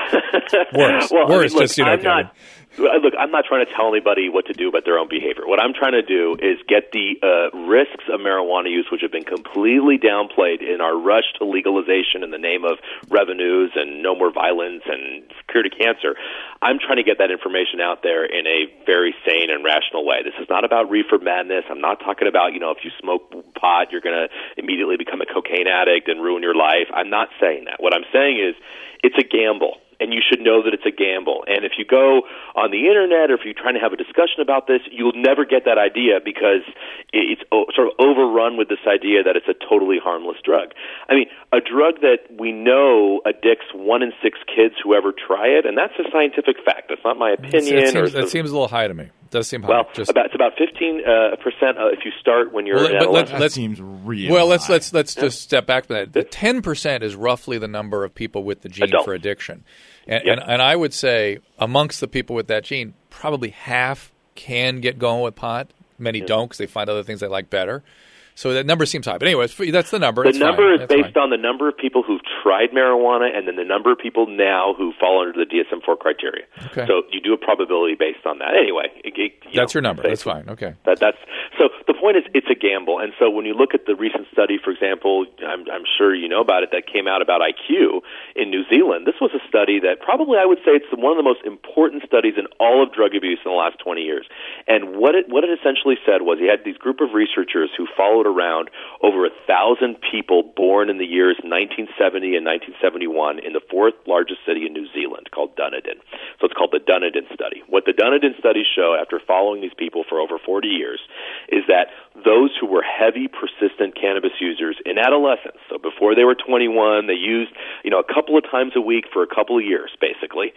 [SPEAKER 2] Worse.
[SPEAKER 4] well, I mean,
[SPEAKER 2] Worse,
[SPEAKER 4] look,
[SPEAKER 2] just, you know,
[SPEAKER 4] I'm not. Look, I'm not trying to tell anybody what to do about their own behavior. What I'm trying to do is get the uh, risks of marijuana use, which have been completely downplayed in our rush to legalization in the name of revenues and no more violence and cure to cancer. I'm trying to get that information out there in a very sane and rational way. This is not about reefer madness. I'm not talking about, you know, if you smoke pot, you're going to immediately become a cocaine addict and ruin your life. I'm not saying that. What I'm saying is it's a gamble. And you should know that it's a gamble. And if you go on the internet or if you're trying to have a discussion about this, you'll never get that idea because it's sort of overrun with this idea that it's a totally harmless drug. I mean, a drug that we know addicts one in six kids who ever try it, and that's a scientific fact. That's not my opinion.
[SPEAKER 2] It seems,
[SPEAKER 4] or
[SPEAKER 2] that seems a little high to me. It does seem high.
[SPEAKER 4] well,
[SPEAKER 2] Just,
[SPEAKER 4] about, it's about fifteen uh, percent uh, if you start when you're
[SPEAKER 2] Well,
[SPEAKER 4] an
[SPEAKER 2] but let's-
[SPEAKER 4] adolescent.
[SPEAKER 3] That seems real.
[SPEAKER 2] well, let's
[SPEAKER 3] high.
[SPEAKER 2] let's let's just step back from that. The ten percent is roughly the number of people with the gene
[SPEAKER 4] Adults.
[SPEAKER 2] for addiction, and,
[SPEAKER 4] Yep.
[SPEAKER 2] and and I would say amongst the people with that gene, probably half can get going with pot. Many don't because they find other things they like better. So that number seems high. But anyway, it's, that's the number.
[SPEAKER 4] The
[SPEAKER 2] It's
[SPEAKER 4] number
[SPEAKER 2] fine.
[SPEAKER 4] is
[SPEAKER 2] That's
[SPEAKER 4] based
[SPEAKER 2] fine.
[SPEAKER 4] on the number of people who've tried marijuana and then the number of people now who fall under the D S M four criteria.
[SPEAKER 2] Okay.
[SPEAKER 4] So you do a probability based on that. Anyway, it, it, you
[SPEAKER 2] That's
[SPEAKER 4] know,
[SPEAKER 2] your number.
[SPEAKER 4] say-
[SPEAKER 2] That's fine. Okay.
[SPEAKER 4] That, that's so. The point is, it's a gamble. And so when you look at the recent study, for example, I'm, I'm sure you know about it, that came out about I Q in New Zealand. This was a study that probably I would say it's one of the most important studies in all of drug abuse in the last twenty years. And what it what it essentially said was you had these group of researchers who followed around over a thousand people born in the years nineteen seventy and nineteen seventy-one in the fourth largest city in New Zealand called Dunedin. So it's called the Dunedin study. What the Dunedin studies show after following these people for over forty years is that those who were heavy, persistent cannabis users in adolescence, so before they were twenty-one, they used, you know, a couple of times a week for a couple of years, basically.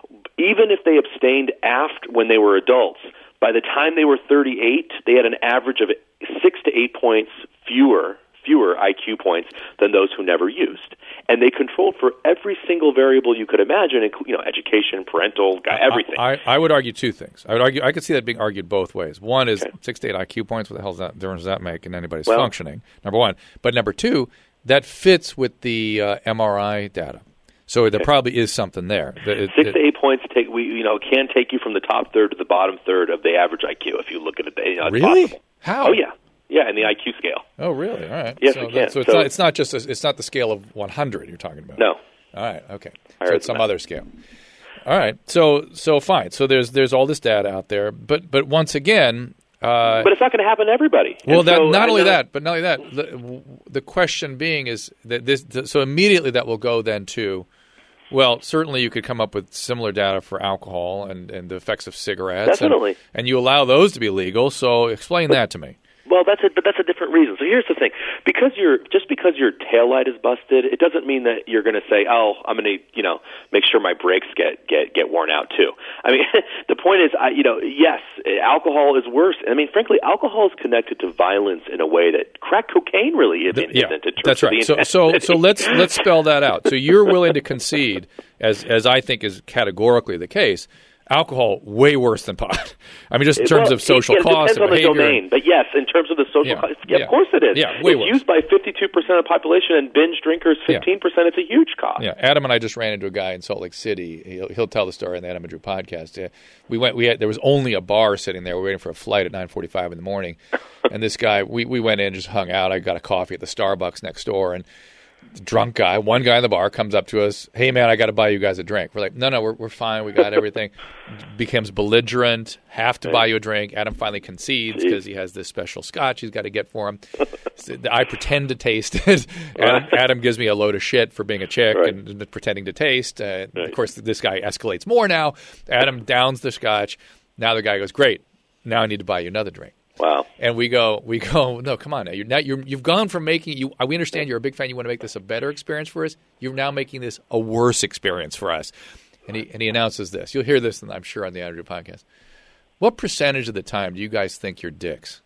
[SPEAKER 4] Even if they abstained after when they were adults, by the time they were thirty-eight, they had an average of six to eight points fewer fewer I Q points than those who never used. And they controlled for every single variable you could imagine, including, you know, education, parental, everything.
[SPEAKER 2] I, I, I would argue two things. I would argue I could see that being argued both ways. One is
[SPEAKER 4] Okay.
[SPEAKER 2] six to eight I Q points. What the hell does that difference does that make in anybody's
[SPEAKER 4] Well-
[SPEAKER 2] functioning? Number one, but number two, that fits with the uh, M R I data. So there probably is something there. It,
[SPEAKER 4] Six
[SPEAKER 2] it,
[SPEAKER 4] to eight points take we you know can take you from the top third to the bottom third of the average I Q if you look at it. You know, it's
[SPEAKER 2] really?
[SPEAKER 4] possible.
[SPEAKER 2] How?
[SPEAKER 4] Oh yeah, yeah, in the I Q scale.
[SPEAKER 2] Oh really? All right.
[SPEAKER 4] Yes,
[SPEAKER 2] so
[SPEAKER 4] we can.
[SPEAKER 2] So it's
[SPEAKER 4] So-
[SPEAKER 2] not. It's not just. A, it's not the scale of one hundred you're talking about.
[SPEAKER 4] No.
[SPEAKER 2] All right. Okay.
[SPEAKER 4] Higher
[SPEAKER 2] So it's
[SPEAKER 4] than
[SPEAKER 2] some
[SPEAKER 4] that.
[SPEAKER 2] other scale. All right. So so fine. So there's there's all this data out there, but but once again. Uh,
[SPEAKER 4] But it's not going to happen to everybody.
[SPEAKER 2] Well,
[SPEAKER 4] And
[SPEAKER 2] that,
[SPEAKER 4] so
[SPEAKER 2] not
[SPEAKER 4] I
[SPEAKER 2] only
[SPEAKER 4] know-
[SPEAKER 2] that, but not only that, the, the question being is that this. So immediately that will go then to, well, certainly you could come up with similar data for alcohol and, and the effects of cigarettes.
[SPEAKER 4] Definitely.
[SPEAKER 2] And, and you allow those to be legal. So explain that to me.
[SPEAKER 4] Well, that's a, but that's a different reason. So here's the thing: because you're just because your taillight is busted, it doesn't mean that you're going to say, "Oh, I'm going to, you know, make sure my brakes get get get worn out too." I mean, the point is, I, you know, yes, alcohol is worse. I mean, frankly, alcohol is connected to violence in a way that crack cocaine really isn't.
[SPEAKER 2] Yeah,
[SPEAKER 4] isn't in terms
[SPEAKER 2] that's
[SPEAKER 4] of
[SPEAKER 2] right.
[SPEAKER 4] the
[SPEAKER 2] So so
[SPEAKER 4] intensity.
[SPEAKER 2] so let's let's spell that out. So you're willing to concede, as as I think is categorically the case. Alcohol way worse than pot. I mean, just in terms
[SPEAKER 4] Well,
[SPEAKER 2] of social
[SPEAKER 4] it, it
[SPEAKER 2] costs
[SPEAKER 4] depends
[SPEAKER 2] and
[SPEAKER 4] on the
[SPEAKER 2] behavior.
[SPEAKER 4] domain, but yes, in terms of the social
[SPEAKER 2] Yeah,
[SPEAKER 4] costs, yeah,
[SPEAKER 2] yeah.
[SPEAKER 4] of course it is.
[SPEAKER 2] Yeah, way
[SPEAKER 4] it's
[SPEAKER 2] worse.
[SPEAKER 4] used by fifty-two percent of the population, and binge drinkers
[SPEAKER 2] Yeah.
[SPEAKER 4] fifteen percent. It's a huge cost.
[SPEAKER 2] Yeah, Adam and I just ran into a guy in Salt Lake City. He'll, he'll tell the story in the Adam and Drew podcast. Uh, we went. We had there was only a bar sitting there. We were waiting for a flight at nine forty-five in the morning, and this guy we we went in, just hung out. I got a coffee at the Starbucks next door, and the drunk guy, one guy in the bar, comes up to us. Hey man, I got to buy you guys a drink. We're like, no, no, we're we're fine. We got everything. Becomes belligerent. Have to buy you a drink. Adam finally concedes because he has this special scotch he's got to get for him. So I pretend to taste it. Adam, Adam gives me a load of shit for being a chick
[SPEAKER 4] Right.
[SPEAKER 2] and pretending to taste. Uh,
[SPEAKER 4] Right.
[SPEAKER 2] Of course, this guy escalates more now. Adam downs the scotch. Now the guy goes, great. Now I need to buy you another drink.
[SPEAKER 4] Wow.
[SPEAKER 2] And we go, we go. No, come on now. You're now you're you've gone from making you. We understand you're a big fan. You want to make this a better experience for us. You're now making this a worse experience for us. And he and he announces this. You'll hear this, I'm sure, on the Andrew podcast. What percentage of the time do you guys think you're dicks?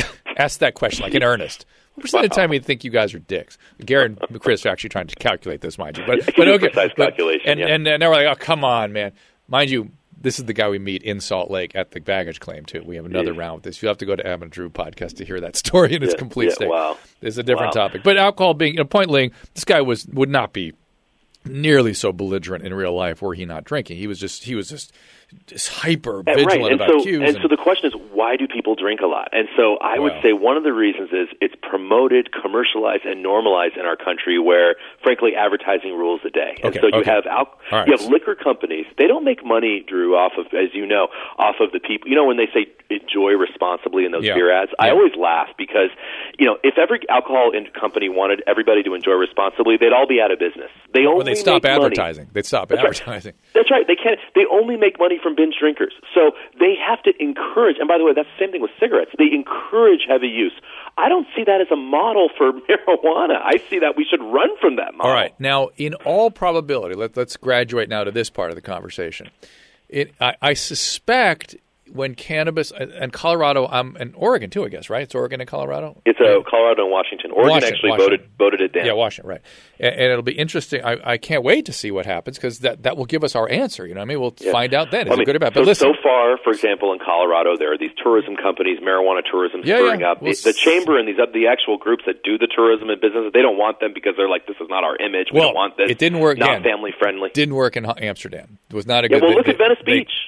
[SPEAKER 2] Ask that question like in earnest. What percent of the time do you think you guys are dicks? Garrett and Chris are actually trying to calculate this, mind you. But but okay,
[SPEAKER 4] Precise
[SPEAKER 2] but-
[SPEAKER 4] calculation,
[SPEAKER 2] and,
[SPEAKER 4] yeah.
[SPEAKER 2] and and now we're like, oh come on, man. Mind you. This is the guy we meet in Salt Lake at the baggage claim, too. We have another
[SPEAKER 4] Yeah.
[SPEAKER 2] round with this. You'll have to go to Adam and Drew podcast to hear that story in its
[SPEAKER 4] Yeah,
[SPEAKER 2] complete
[SPEAKER 4] yeah,
[SPEAKER 2] state.
[SPEAKER 4] wow.
[SPEAKER 2] It's a different
[SPEAKER 4] Wow.
[SPEAKER 2] topic. But alcohol being, you know, point being, this guy was would not be nearly so belligerent in real life were he not drinking. He was just he was just, just hyper
[SPEAKER 4] And-
[SPEAKER 2] vigilant
[SPEAKER 4] right. and
[SPEAKER 2] about
[SPEAKER 4] so,
[SPEAKER 2] cues.
[SPEAKER 4] And, so the question is, why do people drink a lot? And so I would
[SPEAKER 2] Wow.
[SPEAKER 4] say one of the reasons is it's promoted, commercialized, and normalized in our country where, frankly, advertising rules the day. And
[SPEAKER 2] Okay,
[SPEAKER 4] so you
[SPEAKER 2] okay.
[SPEAKER 4] have al-
[SPEAKER 2] All right.
[SPEAKER 4] you have liquor companies. They don't make money, Drew, off of, as you know, off of the people. You know, when they say enjoy responsibly in those
[SPEAKER 2] Yeah.
[SPEAKER 4] beer ads, I
[SPEAKER 2] Yeah.
[SPEAKER 4] always laugh because, you know, if every alcohol in- company wanted everybody to enjoy responsibly, they'd all be out of business. They only
[SPEAKER 2] Or they'd stop
[SPEAKER 4] make money.
[SPEAKER 2] advertising. They'd stop
[SPEAKER 4] That's right.
[SPEAKER 2] advertising.
[SPEAKER 4] That's right. They can't. They only make money from binge drinkers. So they have to encourage. And by the way, that's the same thing with cigarettes. They encourage heavy use. I don't see that as a model for marijuana. I see that we should run from that model.
[SPEAKER 2] All right. Now, in all probability, let, let's graduate now to this part of the conversation. It, I, I suspect when cannabis and Colorado, um, and Oregon too, I guess, right? It's Oregon and Colorado.
[SPEAKER 4] It's a Colorado and Washington. Oregon
[SPEAKER 2] Washington,
[SPEAKER 4] actually
[SPEAKER 2] Washington.
[SPEAKER 4] voted voted it down.
[SPEAKER 2] Yeah, Washington, right. And, and it'll be interesting. I, I can't wait to see what happens because that, that will give us our answer. You know what I mean? We'll
[SPEAKER 4] Yeah.
[SPEAKER 2] find out then. Is
[SPEAKER 4] I mean,
[SPEAKER 2] it good or bad?
[SPEAKER 4] So,
[SPEAKER 2] But listen.
[SPEAKER 4] so far, for example, in Colorado, there are these tourism companies, marijuana tourism,
[SPEAKER 2] Yeah,
[SPEAKER 4] spurring
[SPEAKER 2] yeah.
[SPEAKER 4] up.
[SPEAKER 2] Well,
[SPEAKER 4] the, the chamber and these the actual groups that do the tourism and business, they don't want them because they're like, this is not our image. We
[SPEAKER 2] Well,
[SPEAKER 4] don't want this.
[SPEAKER 2] it didn't work
[SPEAKER 4] Not
[SPEAKER 2] again.
[SPEAKER 4] family friendly.
[SPEAKER 2] Didn't work in Amsterdam. It was not a
[SPEAKER 4] Yeah,
[SPEAKER 2] good.
[SPEAKER 4] well,
[SPEAKER 2] they-
[SPEAKER 4] look at
[SPEAKER 2] they-
[SPEAKER 4] Venice
[SPEAKER 2] they-
[SPEAKER 4] Beach.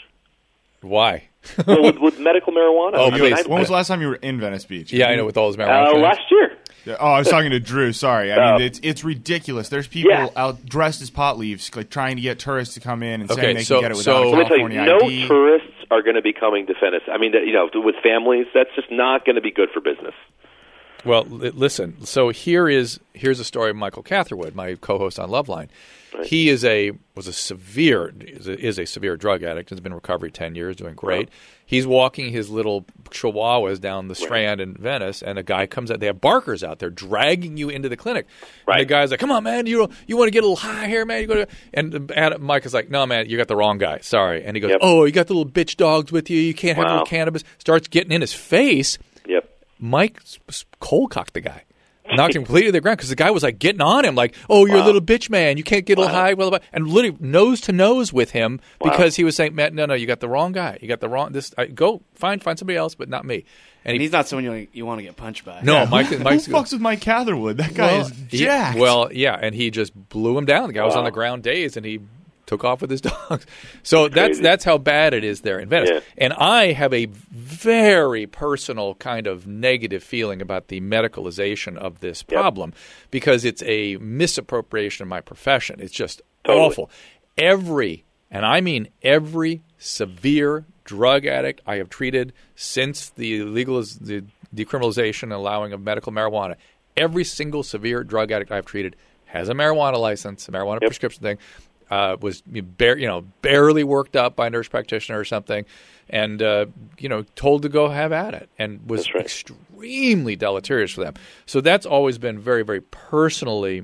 [SPEAKER 2] Why?
[SPEAKER 4] well, with, with medical marijuana.
[SPEAKER 2] Oh,
[SPEAKER 4] I mean,
[SPEAKER 2] please.
[SPEAKER 4] I-
[SPEAKER 3] When was the last time you were in Venice Beach?
[SPEAKER 2] Yeah, I know with all those marijuana.
[SPEAKER 4] Uh,
[SPEAKER 2] clinics.
[SPEAKER 4] last year.
[SPEAKER 3] Yeah, Oh, I was talking to Drew. Sorry. I
[SPEAKER 4] Oh.
[SPEAKER 3] mean, it's it's ridiculous. There's people
[SPEAKER 4] Yeah.
[SPEAKER 3] out dressed as pot leaves, like trying to get tourists to come in and
[SPEAKER 2] Okay,
[SPEAKER 3] saying they
[SPEAKER 2] so-
[SPEAKER 3] can get it
[SPEAKER 2] so-
[SPEAKER 3] without a
[SPEAKER 2] Let
[SPEAKER 4] Let me tell you,
[SPEAKER 3] California
[SPEAKER 4] no
[SPEAKER 3] I D.
[SPEAKER 4] tourists are going to be coming to Venice. I mean, you know, with families, that's just not going to be good for business.
[SPEAKER 2] Well, li- listen. So here is here's a story of Michael Catherwood, my co-host on Loveline.
[SPEAKER 4] Right.
[SPEAKER 2] He is a was a severe is a, is a severe drug addict. Has been in recovery ten years, doing great.
[SPEAKER 4] Wow.
[SPEAKER 2] He's walking his little chihuahuas down the Strand in Venice, and a guy comes out. They have barkers out there dragging you into the clinic.
[SPEAKER 4] Right.
[SPEAKER 2] And the guy's like, "Come on, man, you you want to get a little high here, man? You go to." And Adam, Mike is like, "No, man, you got the wrong guy. Sorry." And he goes,
[SPEAKER 4] Yep.
[SPEAKER 2] "Oh, you got the little bitch dogs with you. You can't have
[SPEAKER 4] Wow.
[SPEAKER 2] no cannabis." Starts getting in his face.
[SPEAKER 4] Yep.
[SPEAKER 2] Mike s- s- cold cocked the guy. knocked him completely to the ground because the guy was like getting on him, like, "Oh, you're
[SPEAKER 4] Wow.
[SPEAKER 2] a little bitch, man. You can't get a little
[SPEAKER 4] Wow.
[SPEAKER 2] high." Blah, blah, blah. And literally nose to nose with him
[SPEAKER 4] Wow.
[SPEAKER 2] because he was saying, "Matt, no, no, you got the wrong guy. You got the wrong. This I, go find find somebody else, but not me." And,
[SPEAKER 5] And
[SPEAKER 2] he,
[SPEAKER 5] he's not someone you, you want to get punched by.
[SPEAKER 2] no,
[SPEAKER 3] Yeah,
[SPEAKER 2] Mike.
[SPEAKER 3] who,
[SPEAKER 2] Mike's
[SPEAKER 3] who fucks with Mike Catherwood? That guy
[SPEAKER 2] well,
[SPEAKER 3] is
[SPEAKER 2] he-
[SPEAKER 3] jacked.
[SPEAKER 2] well, yeah, and he just blew him down. The guy was
[SPEAKER 4] Wow.
[SPEAKER 2] on the ground dazed, and he took off with his dogs. So that's
[SPEAKER 4] crazy.
[SPEAKER 2] that's how bad it is there in Venice.
[SPEAKER 4] Yeah.
[SPEAKER 2] And I have a very personal kind of negative feeling about the medicalization of this
[SPEAKER 4] Yep.
[SPEAKER 2] problem because it's a misappropriation of my profession. It's just
[SPEAKER 4] Totally.
[SPEAKER 2] awful. Every, and I mean every severe drug addict I have treated since the legaliz- the decriminalization, allowing of medical marijuana, every single severe drug addict I've treated has a marijuana license, a marijuana
[SPEAKER 4] Yep.
[SPEAKER 2] prescription thing, uh, was you know, bar- you know barely worked up by a nurse practitioner or something, and uh, you know told to go have at it, and was
[SPEAKER 4] That's right.
[SPEAKER 2] extremely deleterious for them. So that's always been very, very personally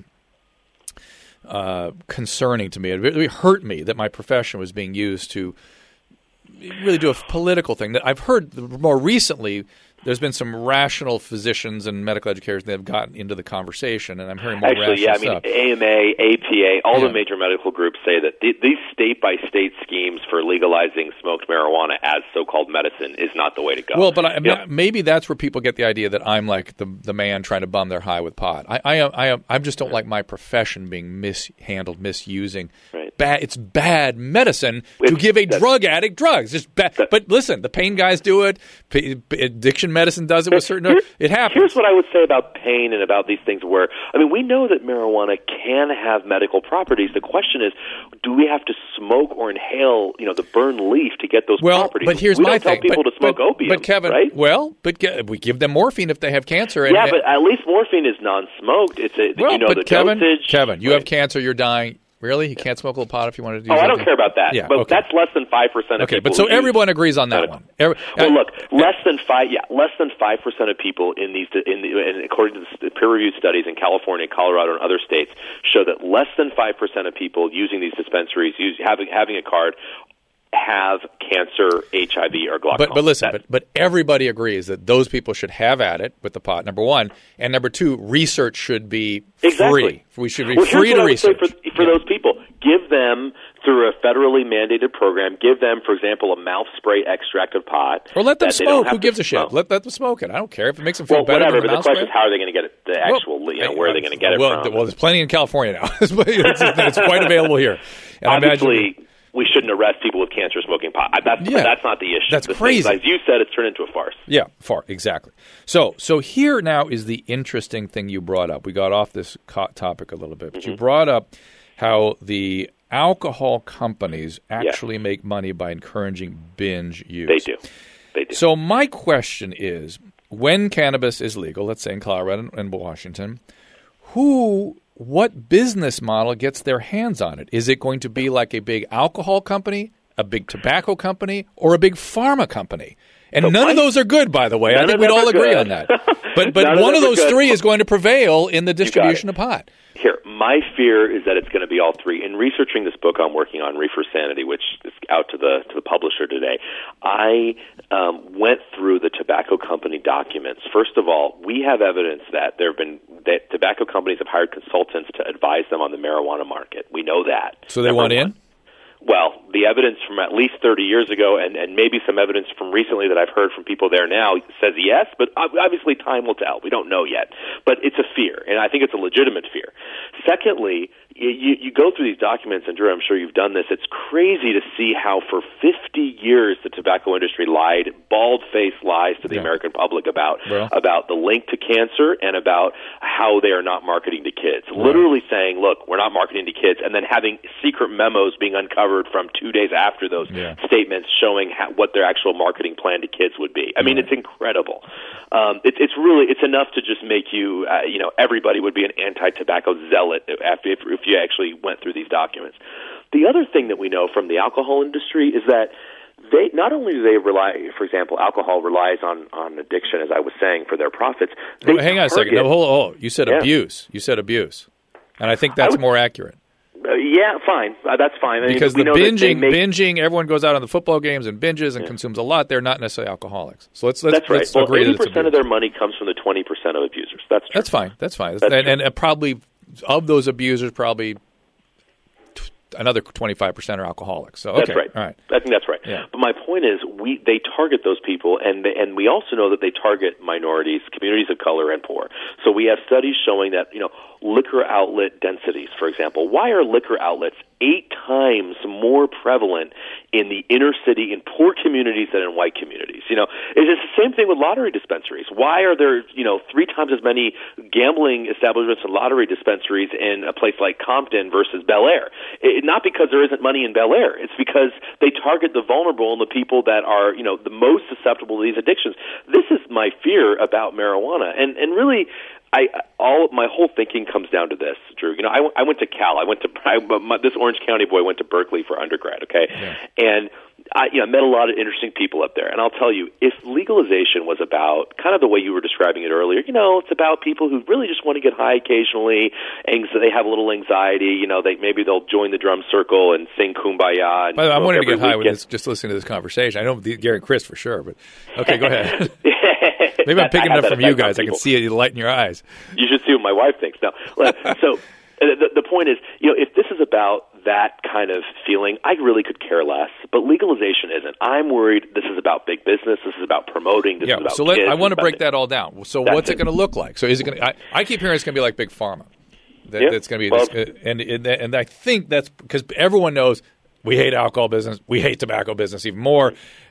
[SPEAKER 2] uh, concerning to me. It really hurt me that my profession was being used to really do a political thing. That I've heard more recently. There's been some rational physicians and medical educators that have gotten into the conversation, and I'm hearing more
[SPEAKER 4] Actually,
[SPEAKER 2] rational
[SPEAKER 4] yeah, I mean,
[SPEAKER 2] stuff.
[SPEAKER 4] A M A, A P A, all
[SPEAKER 2] Yeah.
[SPEAKER 4] the major medical groups say that th- these state-by-state schemes for legalizing smoked marijuana as so-called medicine is not the way to go.
[SPEAKER 2] Well, but I,
[SPEAKER 4] Yeah.
[SPEAKER 2] maybe that's where people get the idea that I'm like the the man trying to bum their high with pot. I I am, I, am, I just don't like my profession being mishandled, misusing.
[SPEAKER 4] Right.
[SPEAKER 2] Bad. It's bad medicine to
[SPEAKER 4] It's-
[SPEAKER 2] give a
[SPEAKER 4] that-
[SPEAKER 2] drug addict drugs. It's bad.
[SPEAKER 4] that-
[SPEAKER 2] But listen, the pain guys do it. P- addiction medicine does it with certain.
[SPEAKER 4] Here-
[SPEAKER 2] It happens.
[SPEAKER 4] Here's what I would say about pain and about these things where, I mean, we know that marijuana can have medical properties. The question is, do we have to smoke or inhale, you know, the burned leaf to get those
[SPEAKER 2] Well,
[SPEAKER 4] properties?
[SPEAKER 2] but here's
[SPEAKER 4] we
[SPEAKER 2] my
[SPEAKER 4] don't tell
[SPEAKER 2] thing.
[SPEAKER 4] people
[SPEAKER 2] but,
[SPEAKER 4] to smoke
[SPEAKER 2] but,
[SPEAKER 4] opium,
[SPEAKER 2] but Kevin,
[SPEAKER 4] right?
[SPEAKER 2] well, but ge- we give them morphine if they have cancer. And,
[SPEAKER 4] Yeah, but at least morphine is non-smoked. It's a,
[SPEAKER 2] well,
[SPEAKER 4] you know,
[SPEAKER 2] but
[SPEAKER 4] the
[SPEAKER 2] Kevin,
[SPEAKER 4] dosage.
[SPEAKER 2] Kevin, you
[SPEAKER 4] Right.
[SPEAKER 2] have cancer. You're dying. Really? You can't smoke a little pot if you want to do
[SPEAKER 4] Oh, I don't
[SPEAKER 2] something?
[SPEAKER 4] care about that.
[SPEAKER 2] Yeah,
[SPEAKER 4] but
[SPEAKER 2] okay.
[SPEAKER 4] that's less than five percent of
[SPEAKER 2] Okay,
[SPEAKER 4] people.
[SPEAKER 2] but so
[SPEAKER 4] who use-
[SPEAKER 2] everyone agrees on that one. Every,
[SPEAKER 4] Well,
[SPEAKER 2] uh,
[SPEAKER 4] look, less than five. Yeah, less than five percent of people in these, in the, and according to the peer-reviewed studies in California, Colorado, and other states, show that less than five percent of people using these dispensaries, use, having having a card, have cancer, H I V, or glaucoma.
[SPEAKER 2] But but listen,
[SPEAKER 4] That-
[SPEAKER 2] but but everybody agrees that those people should have at it with the pot. Number one, and number two, research should be
[SPEAKER 4] Exactly.
[SPEAKER 2] free. We should be
[SPEAKER 4] well,
[SPEAKER 2] free
[SPEAKER 4] here's
[SPEAKER 2] to
[SPEAKER 4] what I would say
[SPEAKER 2] research.
[SPEAKER 4] for, for
[SPEAKER 2] Yeah.
[SPEAKER 4] those people. Give them, through a federally mandated program, give them, for example, a mouth spray extract of pot.
[SPEAKER 2] Or let them
[SPEAKER 4] that they don't
[SPEAKER 2] smoke.
[SPEAKER 4] have
[SPEAKER 2] Who
[SPEAKER 4] to
[SPEAKER 2] gives a shit?
[SPEAKER 4] smoke.
[SPEAKER 2] Let, let them smoke it. I don't care if it makes them feel
[SPEAKER 4] Well,
[SPEAKER 2] better
[SPEAKER 4] whatever.
[SPEAKER 2] than
[SPEAKER 4] But
[SPEAKER 2] the
[SPEAKER 4] the
[SPEAKER 2] mouth
[SPEAKER 4] question
[SPEAKER 2] spray.
[SPEAKER 4] is, how are they going to get it? The actual,
[SPEAKER 2] Well,
[SPEAKER 4] you know, where are they going to get it
[SPEAKER 2] well,
[SPEAKER 4] from?
[SPEAKER 2] Well, there's plenty in California now. it's, it's quite available here. And I imagine-
[SPEAKER 4] Obviously, we shouldn't arrest people with cancer smoking pot. I- That's,
[SPEAKER 2] Yeah.
[SPEAKER 4] that's not the issue.
[SPEAKER 2] That's
[SPEAKER 4] The thing
[SPEAKER 2] crazy.
[SPEAKER 4] is, as you said, it's turned into a farce.
[SPEAKER 2] Yeah, far exactly. So, so here now is the interesting thing you brought up. We got off this co- topic a little bit, but
[SPEAKER 4] Mm-hmm.
[SPEAKER 2] you brought up how the alcohol companies actually make money by encouraging binge use.
[SPEAKER 4] They do. They do.
[SPEAKER 2] So, my question is: when cannabis is legal, let's say in Colorado and Washington, who, what business model gets their hands on it? Is it going to be like a big alcohol company, a big tobacco company, or a big pharma company? And
[SPEAKER 4] So
[SPEAKER 2] none
[SPEAKER 4] my-
[SPEAKER 2] of those are good, by the way. I
[SPEAKER 4] None
[SPEAKER 2] think
[SPEAKER 4] of
[SPEAKER 2] we'd
[SPEAKER 4] them
[SPEAKER 2] all
[SPEAKER 4] are
[SPEAKER 2] agree
[SPEAKER 4] good.
[SPEAKER 2] on that. But but
[SPEAKER 4] None of
[SPEAKER 2] one of
[SPEAKER 4] them are
[SPEAKER 2] those
[SPEAKER 4] good.
[SPEAKER 2] three is going to prevail in the distribution of pot.
[SPEAKER 4] Here, my fear is that it's going to be all three. In researching this book I'm working on, Reefer Sanity, which is out to the to the publisher today, I um, went through the tobacco company documents. First of all, we have evidence that there have been that tobacco companies have hired consultants to advise them on the marijuana market. We know that.
[SPEAKER 2] So they
[SPEAKER 4] Number
[SPEAKER 2] want
[SPEAKER 4] one.
[SPEAKER 2] in?
[SPEAKER 4] Well, the evidence from at least thirty years ago, and, and maybe some evidence from recently that I've heard from people there now, says yes, but ob- obviously time will tell. We don't know yet. But it's a fear, and I think it's a legitimate fear. Secondly, you, you go through these documents, and Drew, I'm sure you've done this, it's crazy to see how for fifty years the tobacco industry lied, bald-faced lies to the
[SPEAKER 2] Yeah.
[SPEAKER 4] American public about,
[SPEAKER 2] Well.
[SPEAKER 4] about the link to cancer and about how they are not marketing to kids. Literally saying, look, we're not marketing to kids, and then having secret memos being uncovered from two days after those
[SPEAKER 2] Yeah.
[SPEAKER 4] statements showing how, what their actual marketing plan to kids would be. I mean,
[SPEAKER 2] Right.
[SPEAKER 4] it's incredible. Um, it, it's really, it's enough to just make you, uh, you know, everybody would be an anti-tobacco zealot after, if, if you actually went through these documents. The other thing that we know from the alcohol industry is that they not only do they rely, for example, alcohol relies on, on addiction, as I was saying, for their profits. They
[SPEAKER 2] Well, hang on a second.
[SPEAKER 4] target-
[SPEAKER 2] No, hold, hold. You said
[SPEAKER 4] Yeah.
[SPEAKER 2] abuse. You said abuse. And I think that's
[SPEAKER 4] would-
[SPEAKER 2] more accurate.
[SPEAKER 4] Uh, Yeah, fine. Uh, that's fine. I mean,
[SPEAKER 2] because
[SPEAKER 4] we
[SPEAKER 2] the
[SPEAKER 4] know that they
[SPEAKER 2] binging,
[SPEAKER 4] make-
[SPEAKER 2] binging, everyone goes out on the football games and binges and
[SPEAKER 4] Yeah.
[SPEAKER 2] consumes a lot. They're not necessarily alcoholics. So let's let's,
[SPEAKER 4] That's right.
[SPEAKER 2] let's
[SPEAKER 4] Well,
[SPEAKER 2] agree
[SPEAKER 4] eighty
[SPEAKER 2] that it's
[SPEAKER 4] percent of
[SPEAKER 2] abuse.
[SPEAKER 4] their money comes from the twenty percent of abusers. That's true.
[SPEAKER 2] That's fine. That's fine.
[SPEAKER 4] That's
[SPEAKER 2] and,
[SPEAKER 4] true.
[SPEAKER 2] and uh, probably of those abusers, probably t- another twenty-five percent are alcoholics. So okay,
[SPEAKER 4] That's right.
[SPEAKER 2] all right.
[SPEAKER 4] I think that's right.
[SPEAKER 2] Yeah.
[SPEAKER 4] But my point is, we they target those people, and they, and we also know that they target minorities, communities of color, and poor. So we have studies showing that you know liquor outlet densities, for example. Why are liquor outlets eight times more prevalent in the inner city in poor communities than in white communities? You know, it's the same thing with lottery dispensaries. Why are there you know three times as many gambling establishments and lottery dispensaries in a place like Compton versus Bel Air? It, not because there isn't money in Bel Air. It's because they target the vulnerable and the people that are you know the most susceptible to these addictions. This is my fear about marijuana, and and really. I all my whole thinking comes down to this, Drew. You know, I, I went to Cal. I went to I, my, this Orange County boy went to Berkeley for undergrad. Okay,
[SPEAKER 2] Yeah.
[SPEAKER 4] and I you know met a lot of interesting people up there. And I'll tell you, if legalization was about kind of the way you were describing it earlier, you know, it's about people who really just want to get high occasionally, and so they have a little anxiety. You know, they maybe they'll join the drum circle and sing Kumbaya. And
[SPEAKER 2] By the way, I'm wanting to
[SPEAKER 4] every
[SPEAKER 2] get high with
[SPEAKER 4] weekend.
[SPEAKER 2] this, just listening to this conversation. I know the, Gary and Chris for sure, but okay, go ahead.
[SPEAKER 4] Maybe
[SPEAKER 2] Maybe I'm picking it up from you guys. I can see it, you light in your eyes.
[SPEAKER 4] You should see what my wife thinks. No, so the, the point is, you know, if this is about that kind of feeling, I really could care less. But legalization isn't. I'm worried this is about big business. This is about promoting. This
[SPEAKER 2] Yeah,
[SPEAKER 4] is about
[SPEAKER 2] so let,
[SPEAKER 4] kids.
[SPEAKER 2] I want to
[SPEAKER 4] It's
[SPEAKER 2] break
[SPEAKER 4] about-
[SPEAKER 2] that all down. So
[SPEAKER 4] That's
[SPEAKER 2] what's it,
[SPEAKER 4] it.
[SPEAKER 2] going to look like? So is it going to? I, I keep hearing it's going to be like Big Pharma. That,
[SPEAKER 4] Yeah,
[SPEAKER 2] That's going to be,
[SPEAKER 4] well-
[SPEAKER 2] this, and, and and I think that's because everyone knows we hate alcohol business, we hate tobacco business even more.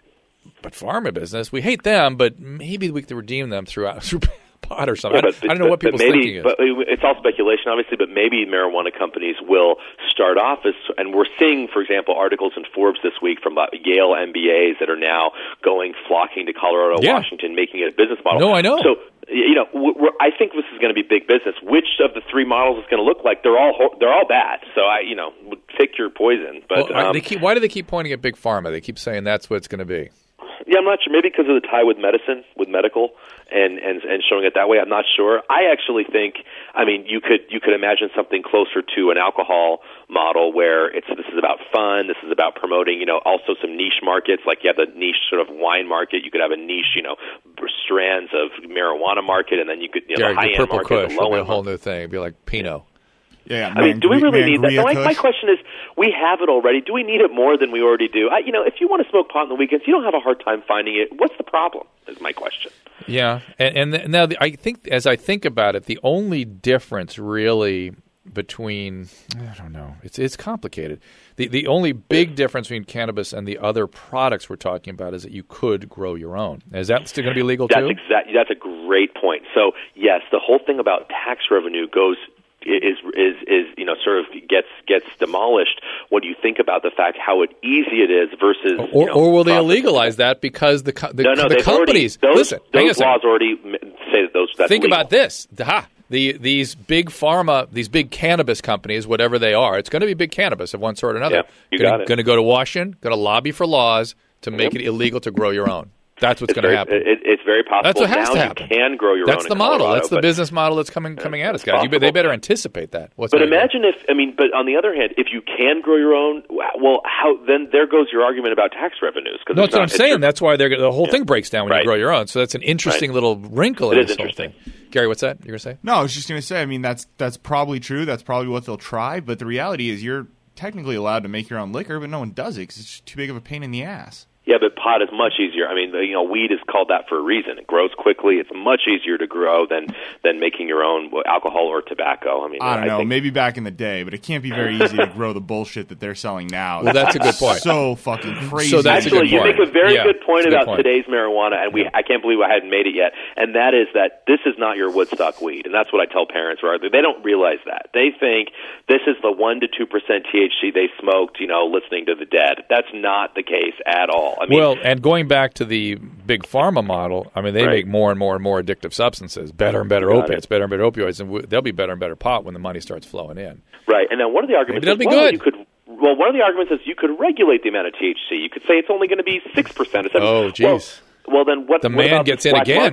[SPEAKER 2] But pharma business, we hate them, but maybe we could redeem them through through pot or something.
[SPEAKER 4] Yeah,
[SPEAKER 2] I,
[SPEAKER 4] but-
[SPEAKER 2] I don't know what
[SPEAKER 4] but
[SPEAKER 2] people's
[SPEAKER 4] maybe,
[SPEAKER 2] thinking is.
[SPEAKER 4] But it's all speculation, obviously. But maybe marijuana companies will start off as, and we're seeing, for example, articles in Forbes this week from uh, Yale M B As that are now going flocking to Colorado,
[SPEAKER 2] Yeah.
[SPEAKER 4] Washington, making it a business model.
[SPEAKER 2] No, I know.
[SPEAKER 4] So you know, we're, I think this is going to be big business. Which of the three models it's going to look like? They're all ho- they're all bad. So I, you know, pick your poison. But
[SPEAKER 2] Well,
[SPEAKER 4] um,
[SPEAKER 2] they keep, why do they keep pointing at Big Pharma? They keep saying that's what it's going to be.
[SPEAKER 4] Yeah, I'm not sure. Maybe because of the tie with medicine, with medical, and, and and showing it that way. I'm not sure. I actually think. I mean, you could you could imagine something closer to an alcohol model where it's this is about fun. This is about promoting. You know, also some niche markets. Like you have the niche sort of wine market. You could have a niche. You know, strands of marijuana market, and then you could you know
[SPEAKER 2] Gary,
[SPEAKER 4] the high
[SPEAKER 2] the
[SPEAKER 4] end
[SPEAKER 2] Purple
[SPEAKER 4] market,
[SPEAKER 2] Kush,
[SPEAKER 4] the
[SPEAKER 2] will
[SPEAKER 4] low
[SPEAKER 2] be a
[SPEAKER 4] end
[SPEAKER 2] whole
[SPEAKER 4] market.
[SPEAKER 2] new thing. It'd be like Pinot.
[SPEAKER 3] Yeah,
[SPEAKER 4] I mean, do we really need that?
[SPEAKER 3] Mangria
[SPEAKER 4] No, my, my
[SPEAKER 3] Kush?
[SPEAKER 4] question is, we have it already. Do we need it more than we already do? I, you know, if you want to smoke pot on the weekends, you don't have a hard time finding it. What's the problem? Is my question.
[SPEAKER 2] Yeah, and, and th- now the, I think as I think about it, the only difference really between I don't know, it's it's complicated. The the only big difference between cannabis and the other products we're talking about is that you could grow your own. Is that still going to be legal
[SPEAKER 4] That's
[SPEAKER 2] too?
[SPEAKER 4] exactly. That's a great point. So yes, the whole thing about tax revenue goes. Is is is you know sort of gets gets demolished when you think about the fact how it easy it is versus
[SPEAKER 2] Or,
[SPEAKER 4] you know,
[SPEAKER 2] or will they
[SPEAKER 4] processing.
[SPEAKER 2] illegalize that because the co- the,
[SPEAKER 4] No, no,
[SPEAKER 2] the
[SPEAKER 4] they've
[SPEAKER 2] companies
[SPEAKER 4] already, those,
[SPEAKER 2] listen? hang on a
[SPEAKER 4] those
[SPEAKER 2] second.
[SPEAKER 4] laws already m- say that those. That's
[SPEAKER 2] Think
[SPEAKER 4] legal.
[SPEAKER 2] about this. Ha. The, these big pharma, these big cannabis companies, whatever they are, it's going to be big cannabis of one sort or another.
[SPEAKER 4] Yeah, you
[SPEAKER 2] gonna,
[SPEAKER 4] got it.
[SPEAKER 2] Going to go to Washington, going to lobby for laws to make
[SPEAKER 4] Yep.
[SPEAKER 2] it illegal to grow your own. That's what's
[SPEAKER 4] It's
[SPEAKER 2] going to
[SPEAKER 4] very,
[SPEAKER 2] happen.
[SPEAKER 4] It, it's very possible.
[SPEAKER 2] That's what has
[SPEAKER 4] now
[SPEAKER 2] to happen.
[SPEAKER 4] You can grow your
[SPEAKER 2] That's
[SPEAKER 4] own.
[SPEAKER 2] the
[SPEAKER 4] in
[SPEAKER 2] model.
[SPEAKER 4] Colorado,
[SPEAKER 2] That's the
[SPEAKER 4] but,
[SPEAKER 2] business model that's coming coming at us, guys. You, be-
[SPEAKER 4] possible.
[SPEAKER 2] they better anticipate that. What's
[SPEAKER 4] But
[SPEAKER 2] gonna go.
[SPEAKER 4] imagine if I mean, but on the other hand, if you can grow your own, well, how then there goes your argument about tax revenues.
[SPEAKER 2] No, that's what I'm saying. That's why they're, the whole
[SPEAKER 4] Yeah.
[SPEAKER 2] thing breaks down when
[SPEAKER 4] Right.
[SPEAKER 2] you grow your own. So that's an interesting
[SPEAKER 4] Right.
[SPEAKER 2] little wrinkle
[SPEAKER 4] It
[SPEAKER 2] in
[SPEAKER 4] is
[SPEAKER 2] this whole
[SPEAKER 4] interesting.
[SPEAKER 2] thing. Gary, what's that you're going to say?
[SPEAKER 3] No, I was just going to say, I mean, that's that's probably true. That's probably what they'll try. But the reality is you're technically allowed to make your own liquor, but no one does it because it's just too big of a pain in the ass.
[SPEAKER 4] Yeah, but pot is much easier. I mean, you know, weed is called that for a reason. It grows quickly. It's much easier to grow than than making your own alcohol or tobacco. I mean,
[SPEAKER 3] I don't know,
[SPEAKER 4] think,
[SPEAKER 3] maybe back in the day, but it can't be very easy to grow the bullshit that they're selling now.
[SPEAKER 2] Well, that's a good point.
[SPEAKER 3] So fucking crazy.
[SPEAKER 2] So that's a
[SPEAKER 4] Actually,
[SPEAKER 2] good
[SPEAKER 4] you
[SPEAKER 2] point.
[SPEAKER 4] make a very
[SPEAKER 2] Yeah,
[SPEAKER 4] good point
[SPEAKER 2] it's a good
[SPEAKER 4] about
[SPEAKER 2] point.
[SPEAKER 4] today's marijuana, and we I can't believe I hadn't made it yet. And that is that this is not your Woodstock weed, and that's what I tell parents. Right? They don't realize that. They think this is the one to two percent T H C they smoked, you know, listening to the Dead. That's not the case at all. I mean,
[SPEAKER 2] Well, and going back to the big pharma model, I mean, they
[SPEAKER 4] Right.
[SPEAKER 2] make more and more and more addictive substances, better and better
[SPEAKER 4] Got
[SPEAKER 2] opiates,
[SPEAKER 4] it.
[SPEAKER 2] better and better opioids, and w- they'll be better and better pot when the money starts flowing in.
[SPEAKER 4] right. And then one of the arguments
[SPEAKER 2] Maybe
[SPEAKER 4] is,
[SPEAKER 2] that'll be
[SPEAKER 4] well,
[SPEAKER 2] good.
[SPEAKER 4] you could. Well, one of the arguments is you could regulate the amount of T H C. You could say it's only going to be six percent.
[SPEAKER 2] Oh, geez.
[SPEAKER 4] Well, well, then what?
[SPEAKER 2] The
[SPEAKER 4] what
[SPEAKER 2] man
[SPEAKER 4] about
[SPEAKER 2] gets
[SPEAKER 4] the
[SPEAKER 2] in
[SPEAKER 4] black
[SPEAKER 2] again.
[SPEAKER 4] Market?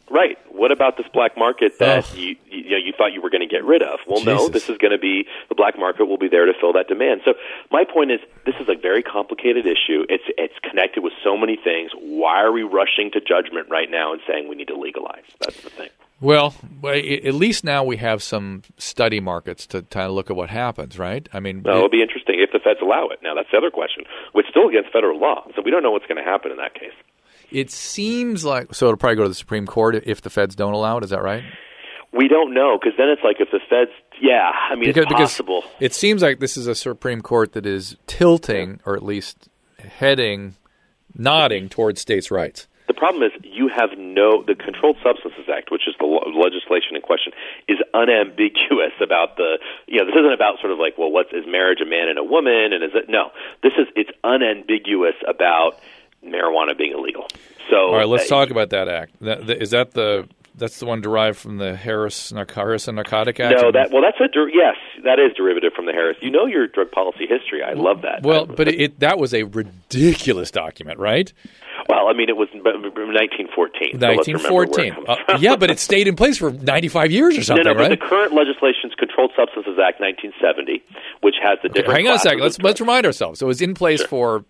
[SPEAKER 4] Right. What about this black market that
[SPEAKER 2] Ugh.
[SPEAKER 4] you, you know you thought you were going to get rid of? Well, no,
[SPEAKER 2] Jesus.
[SPEAKER 4] this is going to be the black market will be there to fill that demand. So my point is, this is a very complicated issue. It's it's connected with so many things. Why are we rushing to judgment right now and saying we need to legalize? That's the thing.
[SPEAKER 2] Well, at least now we have some study markets to kind of look at what happens, right? I mean,
[SPEAKER 4] No,
[SPEAKER 2] it-
[SPEAKER 4] it'll be interesting if the feds allow it. Now, that's the other question. It's still against federal law, so we don't know what's going to happen in that case.
[SPEAKER 2] It seems like so it'll probably go to the Supreme Court if the feds don't allow it. Is that right?
[SPEAKER 4] We don't know, because then it's like if the feds, yeah, I mean,
[SPEAKER 2] Because,
[SPEAKER 4] it's possible.
[SPEAKER 2] because it seems like this is a Supreme Court that is tilting, or at least heading, nodding towards states' rights.
[SPEAKER 4] The problem is you have no, the Controlled Substances Act, which is the lo- legislation in question, is unambiguous about the, you know, this isn't about sort of like, well, what's, is marriage a man and a woman, and is it, no, this is, it's unambiguous about marijuana being illegal. So,
[SPEAKER 2] All right, let's
[SPEAKER 4] uh,
[SPEAKER 2] talk about that act. That, that, is that the that's the one derived from the Harris Harrison Narcotic Act?
[SPEAKER 4] No, that well, that's a der- yes, that is derivative from the Harris. You know your drug policy history. I love that.
[SPEAKER 2] Well,
[SPEAKER 4] I-
[SPEAKER 2] but it, it that was a ridiculous document, right?
[SPEAKER 4] well, I mean, it was nineteen fourteen. So let's
[SPEAKER 2] nineteen
[SPEAKER 4] remember
[SPEAKER 2] fourteen.
[SPEAKER 4] where it
[SPEAKER 2] Uh,
[SPEAKER 4] comes from.
[SPEAKER 2] yeah, but it stayed in place for ninety-five years or something,
[SPEAKER 4] no, no,
[SPEAKER 2] right?
[SPEAKER 4] but the current legislation is Controlled Substances Act nineteen seventy, which has the different.
[SPEAKER 2] Hang on a
[SPEAKER 4] classes
[SPEAKER 2] second.
[SPEAKER 4] of
[SPEAKER 2] Let's
[SPEAKER 4] drugs.
[SPEAKER 2] let's remind ourselves. So it was in place
[SPEAKER 4] Sure.
[SPEAKER 2] for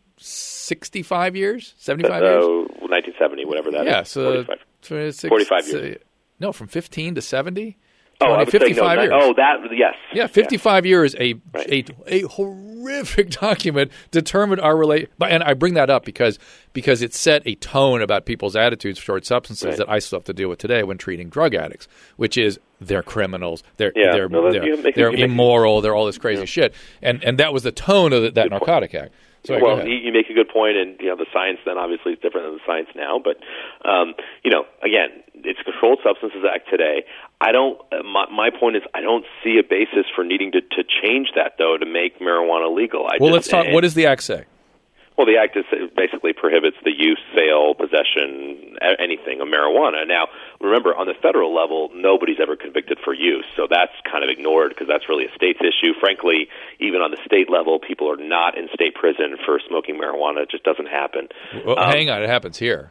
[SPEAKER 2] sixty-five years, seventy-five years.
[SPEAKER 4] Uh, nineteen seventy, whatever that is.
[SPEAKER 2] Yeah, so
[SPEAKER 4] forty-five.
[SPEAKER 2] twenty-six,
[SPEAKER 4] forty-five years.
[SPEAKER 2] uh, no, from fifteen to seventy.
[SPEAKER 4] Oh, I was saying no,
[SPEAKER 2] fifty-five
[SPEAKER 4] that-
[SPEAKER 2] years.
[SPEAKER 4] oh, that yes.
[SPEAKER 2] Yeah, fifty-five years, a,
[SPEAKER 4] Right.
[SPEAKER 2] a a horrific document determined our relate. But and I bring that up because because it set a tone about people's attitudes toward substances
[SPEAKER 4] Right.
[SPEAKER 2] that I still have to deal with today when treating drug addicts, which is they're criminals, they're
[SPEAKER 4] Yeah.
[SPEAKER 2] they're
[SPEAKER 4] No, that-
[SPEAKER 2] they're,
[SPEAKER 4] you make-
[SPEAKER 2] they're
[SPEAKER 4] you make-
[SPEAKER 2] immoral, they're all this crazy shit, and and that was the tone of the, that narcotic act. So go
[SPEAKER 4] well,
[SPEAKER 2] ahead.
[SPEAKER 4] you, you make a good point, and you know the science then obviously is different than the science now. But um, you know, again, it's Controlled Substances Act today. I don't. Uh, my, my point is, I don't see a basis for needing to, to change that though to make marijuana legal. I
[SPEAKER 2] well,
[SPEAKER 4] just,
[SPEAKER 2] let's talk.
[SPEAKER 4] and-
[SPEAKER 2] What does the act say?
[SPEAKER 4] Well, the act is, basically prohibits the use, sale, possession, a- anything of marijuana. Now, remember, on the federal level, nobody's ever convicted for use, so that's kind of ignored because that's really a state's issue. Frankly, even on the state level, people are not in state prison for smoking marijuana. It just doesn't happen.
[SPEAKER 2] Well,
[SPEAKER 4] Um,
[SPEAKER 2] hang on, it happens here.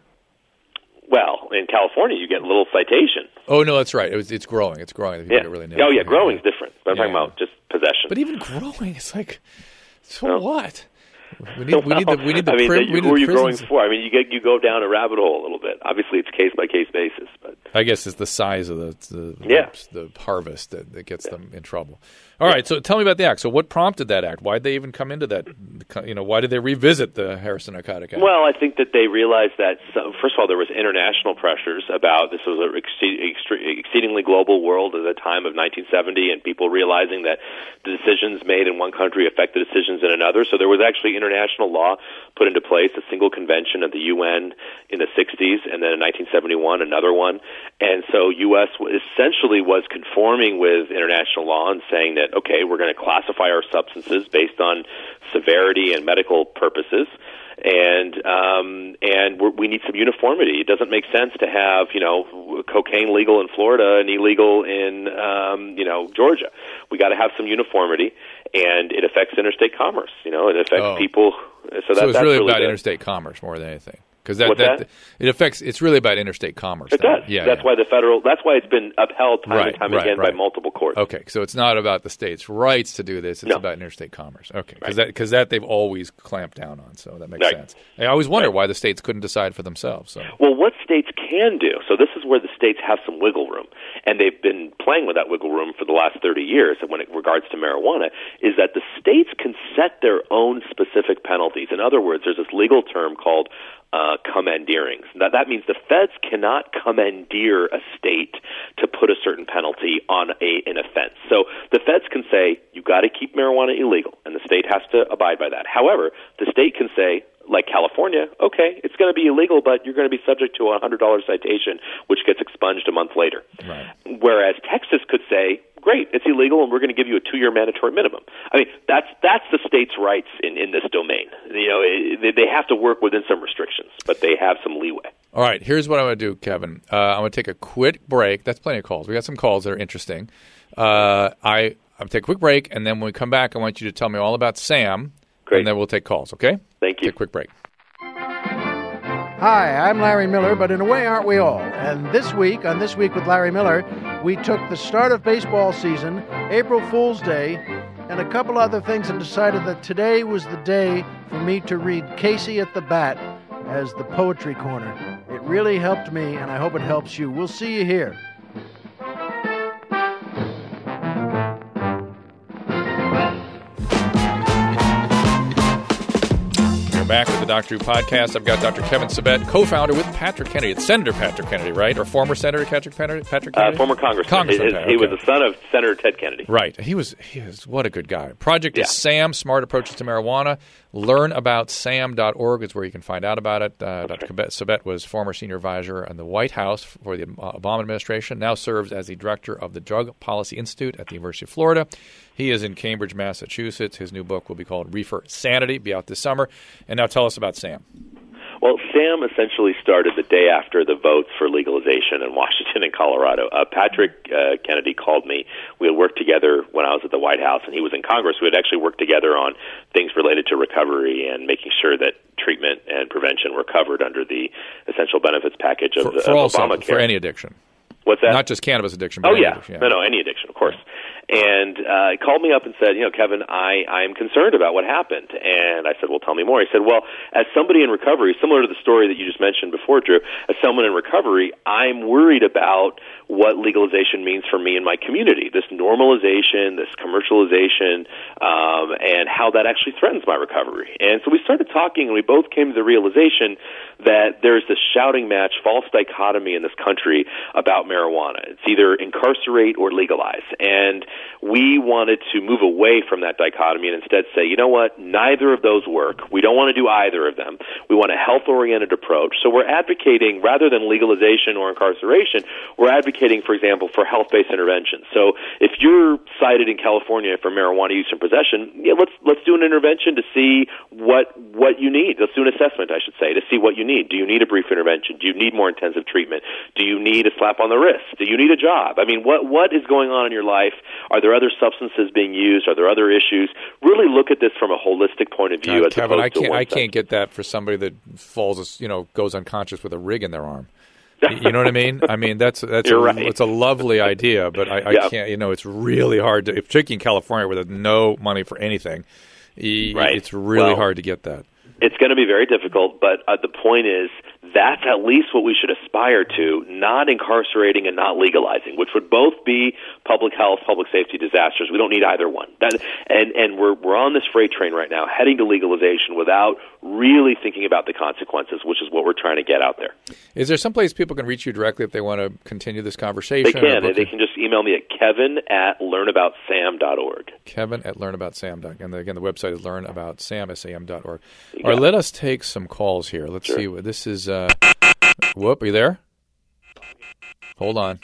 [SPEAKER 4] Well, in California, you get a little citation.
[SPEAKER 2] Oh no, that's right. It was, it's growing. It's growing. People
[SPEAKER 4] Yeah.
[SPEAKER 2] get really nailed
[SPEAKER 4] Oh, yeah,
[SPEAKER 2] for it.
[SPEAKER 4] growing's different. But I'm
[SPEAKER 2] Yeah,
[SPEAKER 4] talking
[SPEAKER 2] yeah.
[SPEAKER 4] about just possession.
[SPEAKER 2] But even growing, it's like, so
[SPEAKER 4] Well,
[SPEAKER 2] what? We need, we need the we need the
[SPEAKER 4] I mean,
[SPEAKER 2] prim,
[SPEAKER 4] you,
[SPEAKER 2] we need
[SPEAKER 4] who are
[SPEAKER 2] the
[SPEAKER 4] you growing
[SPEAKER 2] prisons.
[SPEAKER 4] for? I mean, you get you go down a rabbit hole a little bit. Obviously, it's case by case basis, but
[SPEAKER 2] I guess it's the size of the the,
[SPEAKER 4] Yeah.
[SPEAKER 2] the harvest that, that gets them in trouble. All right, so tell me about the act. So what prompted that act? Why did they even come into that? You know, why did they revisit the Harrison Narcotic Act?
[SPEAKER 4] well, I think that they realized that some, first of all, there was international pressures about this was an exceed, extre- exceedingly global world at the time of nineteen seventy, and people realizing that the decisions made in one country affect the decisions in another. So there was actually international law put into place, a single convention of the U N in the sixties, and then in nineteen seventy-one another one. And so U S essentially was conforming with international law and saying that, okay, we're going to classify our substances based on severity and medical purposes, and um, and we're, we need some uniformity. It doesn't make sense to have, you know, cocaine legal in Florida and illegal in um, you know Georgia. We got to have some uniformity, and it affects interstate commerce. You know, it affects
[SPEAKER 2] Oh.
[SPEAKER 4] people. So, that,
[SPEAKER 2] so it's
[SPEAKER 4] that's
[SPEAKER 2] really,
[SPEAKER 4] really
[SPEAKER 2] about
[SPEAKER 4] the,
[SPEAKER 2] interstate commerce more than anything, because that,
[SPEAKER 4] What's
[SPEAKER 2] that,
[SPEAKER 4] that?
[SPEAKER 2] it affects. It's really about interstate commerce.
[SPEAKER 4] It
[SPEAKER 2] then.
[SPEAKER 4] does.
[SPEAKER 2] Yeah,
[SPEAKER 4] that's
[SPEAKER 2] yeah.
[SPEAKER 4] why the federal. That's why it's been upheld time
[SPEAKER 2] Right,
[SPEAKER 4] and time
[SPEAKER 2] right,
[SPEAKER 4] again
[SPEAKER 2] right.
[SPEAKER 4] by multiple courts.
[SPEAKER 2] Okay, so it's not about the states' rights to do this; it's
[SPEAKER 4] No.
[SPEAKER 2] about interstate commerce. Okay, because
[SPEAKER 4] Right.
[SPEAKER 2] that because that they've always clamped down on, so that makes
[SPEAKER 4] Right.
[SPEAKER 2] sense. I always wonder
[SPEAKER 4] Right.
[SPEAKER 2] why the states couldn't decide for themselves. So
[SPEAKER 4] Well, what states can do, so this is where the states have some wiggle room, and they've been playing with that wiggle room for the last thirty years when it regards to marijuana, is that the states can set their own specific penalties. In other words, there's this legal term called uh, commandeering. That, that means the feds cannot commandeer a state to put a certain penalty on a, an offense. So the feds can say, you got to keep marijuana illegal, and the state has to abide by that. However, the state can say, like California, okay, it's going to be illegal, but you're going to be subject to a one hundred dollars citation, which gets expunged a month later.
[SPEAKER 2] Right.
[SPEAKER 4] Whereas Texas could say, great, it's illegal, and we're going to give you a two-year mandatory minimum. I mean, that's that's the state's rights in, in this domain. You know, it, they have to work within some restrictions, but they have some leeway.
[SPEAKER 2] All right, here's what I'm going to do, Kevin. Uh, I'm going to take a quick break. That's plenty of calls. We got some calls that are interesting. Uh, I I'm going to take a quick break, and then when we come back, I want you to tell me all about Sam,
[SPEAKER 4] Great.
[SPEAKER 2] and then we'll take calls, okay?
[SPEAKER 4] Thank you.
[SPEAKER 2] Take a quick break.
[SPEAKER 6] Hi, I'm Larry Miller, but in a way, aren't we all? And this week, on This Week with Larry Miller, we took the start of baseball season, April Fool's Day, and a couple other things and decided that today was the day for me to read Casey at the Bat as the Poetry Corner. It really helped me, and I hope it helps you. We'll see you here.
[SPEAKER 2] Back with the Doctor Who podcast. I've got Doctor Kevin Sabet, co-founder with Patrick Kennedy. It's Senator Patrick Kennedy, right? Or former Senator Patrick Kennedy? Patrick Kennedy?
[SPEAKER 4] Uh, former Congressman.
[SPEAKER 2] Congressman.
[SPEAKER 4] His,
[SPEAKER 2] Okay.
[SPEAKER 4] He was the son of Senator Ted Kennedy.
[SPEAKER 2] Right. He was, he was, what a good guy. Project
[SPEAKER 4] Yeah.
[SPEAKER 2] is SAM, Smart Approaches to Marijuana. Learn about sam dot org is where you can find out about it. Uh, Doctor Right. Sabet was former senior advisor in the White House for the Obama administration, now serves as the director of the Drug Policy Institute at the University of Florida. He is in Cambridge, Massachusetts. His new book will be called Reefer Sanity, be out this summer. And now tell us about SAM.
[SPEAKER 4] Well, SAM essentially started the day after the votes for legalization in Washington and Colorado. Uh, Patrick uh, Kennedy called me. We had worked together when I was at the White House, and he was in Congress. We had actually worked together on things related to recovery and making sure that treatment and prevention were covered under the essential benefits package of,
[SPEAKER 2] For,
[SPEAKER 4] the,
[SPEAKER 2] for,
[SPEAKER 4] of
[SPEAKER 2] also,
[SPEAKER 4] Obamacare.
[SPEAKER 2] for any addiction.
[SPEAKER 4] What's that?
[SPEAKER 2] Not just cannabis addiction, but
[SPEAKER 4] Oh,
[SPEAKER 2] any
[SPEAKER 4] yeah.
[SPEAKER 2] addiction.
[SPEAKER 4] No, no, any addiction, of course. And uh, he called me up and said, you know, Kevin, I, I'm concerned about what happened. And I said, well, tell me more. He said, well, as somebody in recovery, similar to the story that you just mentioned before, Drew, as someone in recovery, I'm worried about what legalization means for me and my community, this normalization, this commercialization, um, and how that actually threatens my recovery. And so we started talking, and we both came to the realization that there's this shouting match, false dichotomy in this country about marijuana. It's either incarcerate or legalize. And we wanted to move away from that dichotomy and instead say, you know what, neither of those work. We don't want to do either of them. We want a health-oriented approach. So we're advocating, rather than legalization or incarceration, we're advocating, for example, for health-based interventions. So if you're cited in California for marijuana use and possession, yeah, let's let's do an intervention to see what what you need. Let's do an assessment, I should say, to see what you need. Do you need a brief intervention? Do you need more intensive treatment? Do you need a slap on the wrist? Do you need a job? I mean, what what is going on in your life? Are there other substances being used? Are there other issues? Really look at this from a holistic point of view.
[SPEAKER 2] God,
[SPEAKER 4] as
[SPEAKER 2] Kevin,
[SPEAKER 4] opposed
[SPEAKER 2] I
[SPEAKER 4] to
[SPEAKER 2] can't,
[SPEAKER 4] one
[SPEAKER 2] I can't
[SPEAKER 4] sentence.
[SPEAKER 2] get that for somebody that falls, you know, goes unconscious with a rig in their arm. You know what I mean? I mean, that's that's
[SPEAKER 4] You're
[SPEAKER 2] a,
[SPEAKER 4] right.
[SPEAKER 2] it's a lovely idea, but I, I
[SPEAKER 4] Yeah.
[SPEAKER 2] can't. You know, it's really hard to, particularly in California where there's no money for anything. y-
[SPEAKER 4] Right.
[SPEAKER 2] It's really
[SPEAKER 4] Well,
[SPEAKER 2] hard to get that.
[SPEAKER 4] It's going to be very difficult, but uh, the point is that's at least what we should aspire to, not incarcerating and not legalizing, which would both be public health, public safety disasters. We don't need either one. That, and and we're we're on this freight train right now, heading to legalization without really thinking about the consequences, which is what we're trying to get out there.
[SPEAKER 2] Is there some place people can reach you directly if they want to continue this conversation?
[SPEAKER 4] They can.
[SPEAKER 2] or book
[SPEAKER 4] They
[SPEAKER 2] a-
[SPEAKER 4] can just email me at kevin at learn about sam dot org.
[SPEAKER 2] Kevin at learn about sam dot org. And again, the website is learn about sam dot org.
[SPEAKER 4] You
[SPEAKER 2] All right,
[SPEAKER 4] got
[SPEAKER 2] let us take some calls here. Let's
[SPEAKER 4] Sure.
[SPEAKER 2] see. what This is, uh, whoop, are you there? Hold on.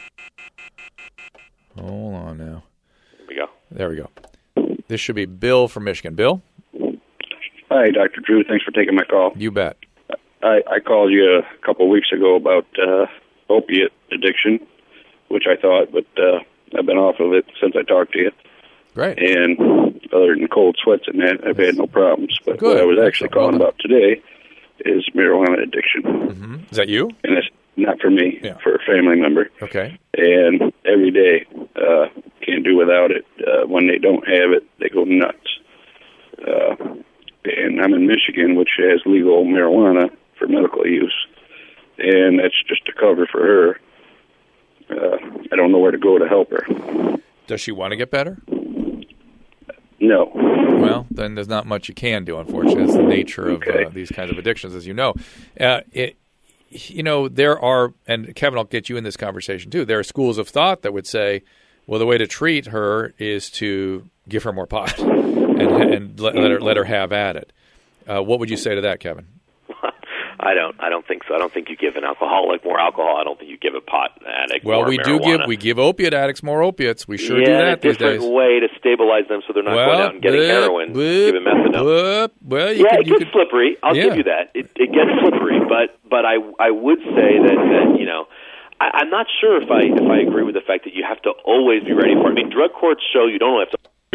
[SPEAKER 2] Hold on now.
[SPEAKER 4] Here we go.
[SPEAKER 2] There we go. This should be Bill from Michigan. Bill,
[SPEAKER 7] Hi, Doctor Drew. Thanks for taking my call.
[SPEAKER 2] you bet.
[SPEAKER 7] I, I called you a couple of weeks ago about uh, opiate addiction, which I thought, but uh, I've been off of it since I talked to you.
[SPEAKER 2] Great.
[SPEAKER 7] And other than cold sweats and that, I've had no problems. But
[SPEAKER 2] Good.
[SPEAKER 7] what I was actually
[SPEAKER 2] Excellent. Well
[SPEAKER 7] calling
[SPEAKER 2] done.
[SPEAKER 7] about today is marijuana addiction.
[SPEAKER 2] hmm Is that you?
[SPEAKER 7] And it's not for me,
[SPEAKER 2] Yeah.
[SPEAKER 7] for a family member.
[SPEAKER 2] Okay.
[SPEAKER 7] And every day, uh, can't do without it. Uh, when they don't have it, they go nuts. Uh, and I'm in Michigan, which has legal marijuana for medical use. And that's just a cover for her. Uh, I don't know where to go to help her.
[SPEAKER 2] Does she want to get better?
[SPEAKER 7] No.
[SPEAKER 2] Well, then there's not much you can do, unfortunately. It's the nature of
[SPEAKER 7] Okay.
[SPEAKER 2] uh, these kinds of addictions, as you know. Uh, it, you know, there are, and Kevin, I'll get you in this conversation too, there are schools of thought that would say, well, the way to treat her is to give her more pot and, and let, let, her, let her have at it. Uh, what would you say to that, Kevin?
[SPEAKER 4] I don't. I don't think so. I don't think you give an alcoholic more alcohol. I don't think you give a pot addict
[SPEAKER 2] Well,
[SPEAKER 4] more
[SPEAKER 2] we do
[SPEAKER 4] marijuana.
[SPEAKER 2] give we give opiate addicts more opiates. We sure
[SPEAKER 4] yeah,
[SPEAKER 2] do that
[SPEAKER 4] a
[SPEAKER 2] these
[SPEAKER 4] different
[SPEAKER 2] days.
[SPEAKER 4] way to stabilize them so they're not
[SPEAKER 2] well,
[SPEAKER 4] going out and getting
[SPEAKER 2] blip,
[SPEAKER 4] heroin.
[SPEAKER 2] blip,
[SPEAKER 4] Give them methadone.
[SPEAKER 2] blip. Well, you
[SPEAKER 4] yeah,
[SPEAKER 2] could,
[SPEAKER 4] it
[SPEAKER 2] you
[SPEAKER 4] gets
[SPEAKER 2] could,
[SPEAKER 4] slippery. I'll
[SPEAKER 2] yeah.
[SPEAKER 4] give you that. It, it gets slippery, but but I I would say that, that you know. I, I'm not sure if I if I agree with the fact that you have to always be ready for it. I mean, drug courts show you don't have to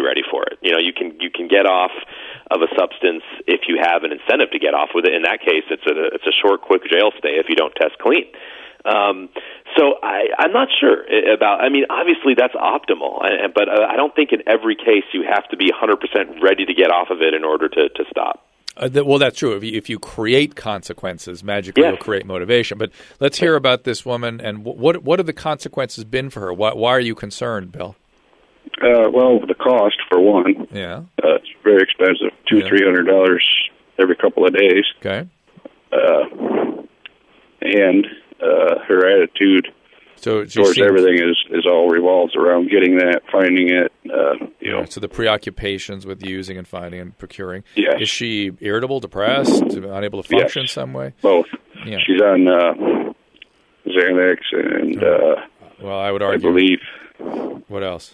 [SPEAKER 4] ready for it. You know, you can you can get off of a substance if you have an incentive to get off with it. In that case, it's a it's a short, quick jail stay if you don't test clean. Um, so I, I'm not sure about. I mean, obviously that's optimal, but I don't think in every case you have to be one hundred percent ready to get off of it in order to to stop.
[SPEAKER 2] Uh, th- well, that's true. If you, if you create consequences, magically
[SPEAKER 4] yes.
[SPEAKER 2] you'll create motivation. But let's hear about this woman and w- what what have the consequences been for her? Why, why are you concerned, Bill?
[SPEAKER 7] Uh, well, the cost for one.
[SPEAKER 2] Yeah,
[SPEAKER 7] uh, it's very expensive. Two,
[SPEAKER 2] yeah.
[SPEAKER 7] three hundred dollars every couple of days.
[SPEAKER 2] Okay.
[SPEAKER 7] Uh, and uh, her attitude
[SPEAKER 2] so she
[SPEAKER 7] towards
[SPEAKER 2] seems,
[SPEAKER 7] everything is, is all revolves around getting that, finding it. Uh, you know.
[SPEAKER 2] So the preoccupations with using and finding and procuring.
[SPEAKER 7] Yes.
[SPEAKER 2] Is she irritable, depressed, unable to function
[SPEAKER 7] yes.
[SPEAKER 2] in some way?
[SPEAKER 7] Both.
[SPEAKER 2] Yeah.
[SPEAKER 7] She's on uh, Xanax and uh,
[SPEAKER 2] well, I would
[SPEAKER 7] I
[SPEAKER 2] argue.
[SPEAKER 7] believe
[SPEAKER 2] What else?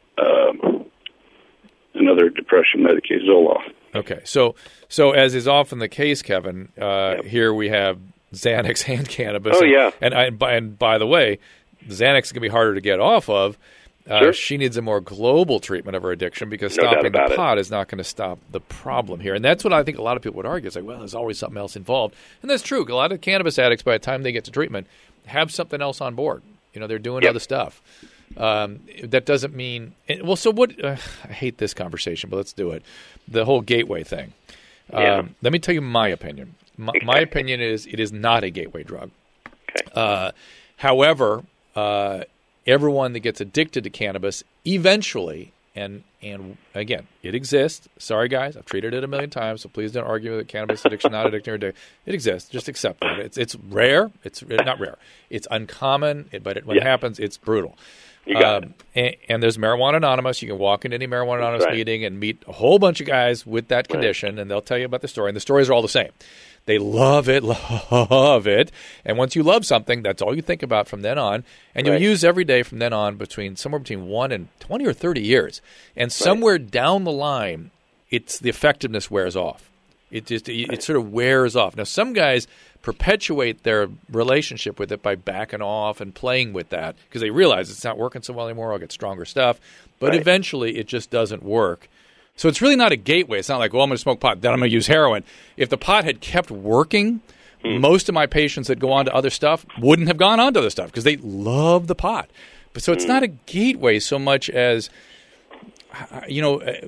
[SPEAKER 7] um, another depression medication, Zoloft.
[SPEAKER 2] Okay, so so as is often the case, Kevin, uh,
[SPEAKER 4] Yep.
[SPEAKER 2] here we have Xanax and cannabis.
[SPEAKER 4] Oh,
[SPEAKER 2] and,
[SPEAKER 4] yeah.
[SPEAKER 2] And, I, and, by, and by the way, Xanax is going to be harder to get off of. Uh,
[SPEAKER 4] Sure.
[SPEAKER 2] She needs a more global treatment of her addiction because
[SPEAKER 4] No doubt
[SPEAKER 2] stopping the
[SPEAKER 4] about it.
[SPEAKER 2] pot is not going to stop the problem here. And that's what I think a lot of people would argue. It's like, well, there's always something else involved. And that's true. A lot of cannabis addicts, by the time they get to treatment, have something else on board. You know, they're doing
[SPEAKER 4] Yep.
[SPEAKER 2] other stuff. Um, that doesn't mean – well, so what uh, – I hate this conversation, but let's do it. The whole gateway thing.
[SPEAKER 4] Yeah.
[SPEAKER 2] Um, let me tell you my opinion. My, my opinion is it is not a gateway drug.
[SPEAKER 4] Okay.
[SPEAKER 2] Uh, however, uh, everyone that gets addicted to cannabis eventually, and and again, it exists. Sorry, guys, I've treated it a million times, so please don't argue that cannabis addiction not addicting or addicted. It exists. Just accept it. It's it's rare. It's not rare. It's uncommon, but it, when
[SPEAKER 4] Yeah.
[SPEAKER 2] it happens, it's brutal.
[SPEAKER 4] You got
[SPEAKER 2] Um, and, and there's Marijuana Anonymous. You can walk into any Marijuana Anonymous
[SPEAKER 4] right.
[SPEAKER 2] meeting and meet a whole bunch of guys with that condition, and they'll tell you about the story. And the stories are all the same. They love it, love it. And once you love something, that's all you think about from then on. And
[SPEAKER 4] Right.
[SPEAKER 2] you'll use every day from then on between somewhere between one and twenty or thirty years. And somewhere down the line, it's the effectiveness wears off. It just it, it sort of wears off. Now, some guys perpetuate their relationship with it by backing off and playing with that because they realize it's not working so well anymore. I'll get stronger stuff. But
[SPEAKER 4] Right.
[SPEAKER 2] eventually, it just doesn't work. So it's really not a gateway. It's not like, well, I'm going to smoke pot, then I'm going to use heroin. If the pot had kept working,
[SPEAKER 4] Hmm.
[SPEAKER 2] most of my patients that go on to other stuff wouldn't have gone on to other stuff because they love the pot. But so it's
[SPEAKER 4] Hmm.
[SPEAKER 2] not a gateway so much as, uh, you know, uh,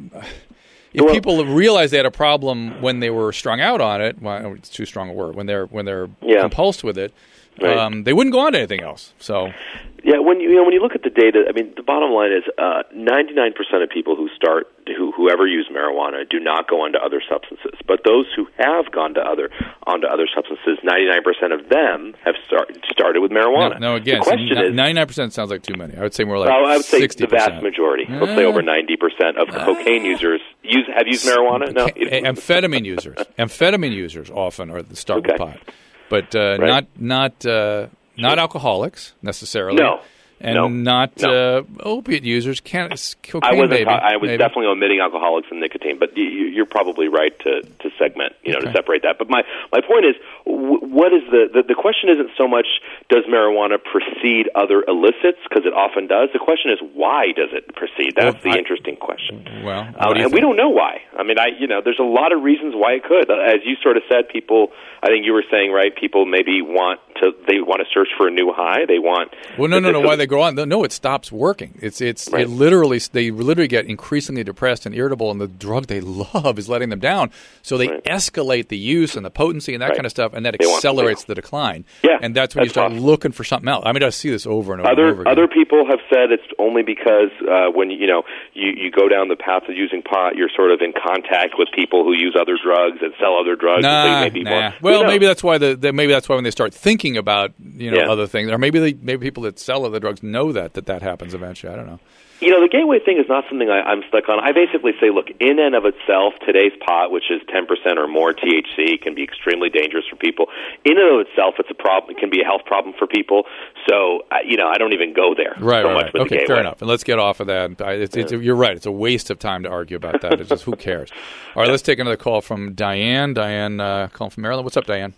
[SPEAKER 2] if
[SPEAKER 4] Well-
[SPEAKER 2] people realize they had a problem when they were strung out on it, well, it's too strong a word, when they're when they're
[SPEAKER 4] Yeah.
[SPEAKER 2] compulsed with it,
[SPEAKER 4] Right.
[SPEAKER 2] um, they wouldn't go on to anything else. So
[SPEAKER 4] Yeah, when you, you know when you look at the data, I mean, the bottom line is uh, ninety-nine percent of people who start who whoever use marijuana do not go on to other substances. But those who have gone to other onto other substances, ninety-nine percent of them have start, started with marijuana.
[SPEAKER 2] no, no again,
[SPEAKER 4] the question
[SPEAKER 2] so
[SPEAKER 4] is,
[SPEAKER 2] ninety-nine percent sounds like too many. I would say more like
[SPEAKER 4] well, I would say
[SPEAKER 2] sixty
[SPEAKER 4] the
[SPEAKER 2] percent.
[SPEAKER 4] vast majority. Let's say over ninety percent of cocaine users use have used marijuana. No,
[SPEAKER 2] A- amphetamine users, amphetamine users often are the start
[SPEAKER 4] Okay.
[SPEAKER 2] with pot, but uh,
[SPEAKER 4] Right.
[SPEAKER 2] not not uh, not alcoholics necessarily.
[SPEAKER 4] No.
[SPEAKER 2] and
[SPEAKER 4] No.
[SPEAKER 2] not
[SPEAKER 4] No.
[SPEAKER 2] uh, opiate users. Can cocaine?
[SPEAKER 4] I wasn't.
[SPEAKER 2] maybe,
[SPEAKER 4] ta- I was
[SPEAKER 2] maybe.
[SPEAKER 4] definitely omitting alcoholics and nicotine, but you, you're probably right to, to segment, you know,
[SPEAKER 2] Okay.
[SPEAKER 4] to separate that. But my, my point is, w- what is the, the the question isn't so much does marijuana precede other illicits, because it often does. The question is, why does it precede? That's
[SPEAKER 2] Well,
[SPEAKER 4] the
[SPEAKER 2] I-
[SPEAKER 4] interesting question.
[SPEAKER 2] Well,
[SPEAKER 4] Uh,
[SPEAKER 2] what do you
[SPEAKER 4] and we
[SPEAKER 2] think?
[SPEAKER 4] don't know why. I mean, I you know, there's a lot of reasons why it could. As you sort of said, people. I think you were saying, right? People maybe want to. They want to search for a new high. They want.
[SPEAKER 2] Well, no, no, no.
[SPEAKER 4] so-
[SPEAKER 2] Why they go on? No, it stops working. It's it's
[SPEAKER 4] Right.
[SPEAKER 2] it literally they literally get increasingly depressed and irritable, and the drug they love is letting them down. So they
[SPEAKER 4] Right.
[SPEAKER 2] escalate the use and the potency and that
[SPEAKER 4] Right.
[SPEAKER 2] kind of stuff, and that
[SPEAKER 4] They want
[SPEAKER 2] accelerates
[SPEAKER 4] something
[SPEAKER 2] the decline.
[SPEAKER 4] Yeah,
[SPEAKER 2] and that's when you
[SPEAKER 4] that's
[SPEAKER 2] start
[SPEAKER 4] possible.
[SPEAKER 2] looking for something else. I mean, I see this over and over
[SPEAKER 4] Other
[SPEAKER 2] and over again.
[SPEAKER 4] other people have said it's only because uh, when you know you, you go down the path of using pot, you're sort of in contact with people who use other drugs and sell other drugs. and so you
[SPEAKER 2] Nah,
[SPEAKER 4] may be
[SPEAKER 2] nah.
[SPEAKER 4] more,
[SPEAKER 2] Well,
[SPEAKER 4] Who knows?
[SPEAKER 2] maybe that's why the, the maybe that's why when they start thinking about you know
[SPEAKER 4] Yeah.
[SPEAKER 2] other things, or maybe they, maybe people that sell other drugs know that that that happens eventually. I don't know.
[SPEAKER 4] You know, the gateway thing is not something I, I'm stuck on. I basically say, look, in and of itself, today's pot, which is ten percent or more T H C, can be extremely dangerous for people. In and of itself, it's a problem. It can be a health problem for people. So, uh, you know, I don't even go there
[SPEAKER 2] Right,
[SPEAKER 4] so
[SPEAKER 2] right,
[SPEAKER 4] much
[SPEAKER 2] right.
[SPEAKER 4] with the
[SPEAKER 2] Okay,
[SPEAKER 4] gateway.
[SPEAKER 2] fair enough. And let's get off of that. I- It's, it's, you're right. It's a waste of time to argue about that. It's just who cares. All right, let's take another call from Diane. Diane, uh, calling from Maryland. What's up, Diane?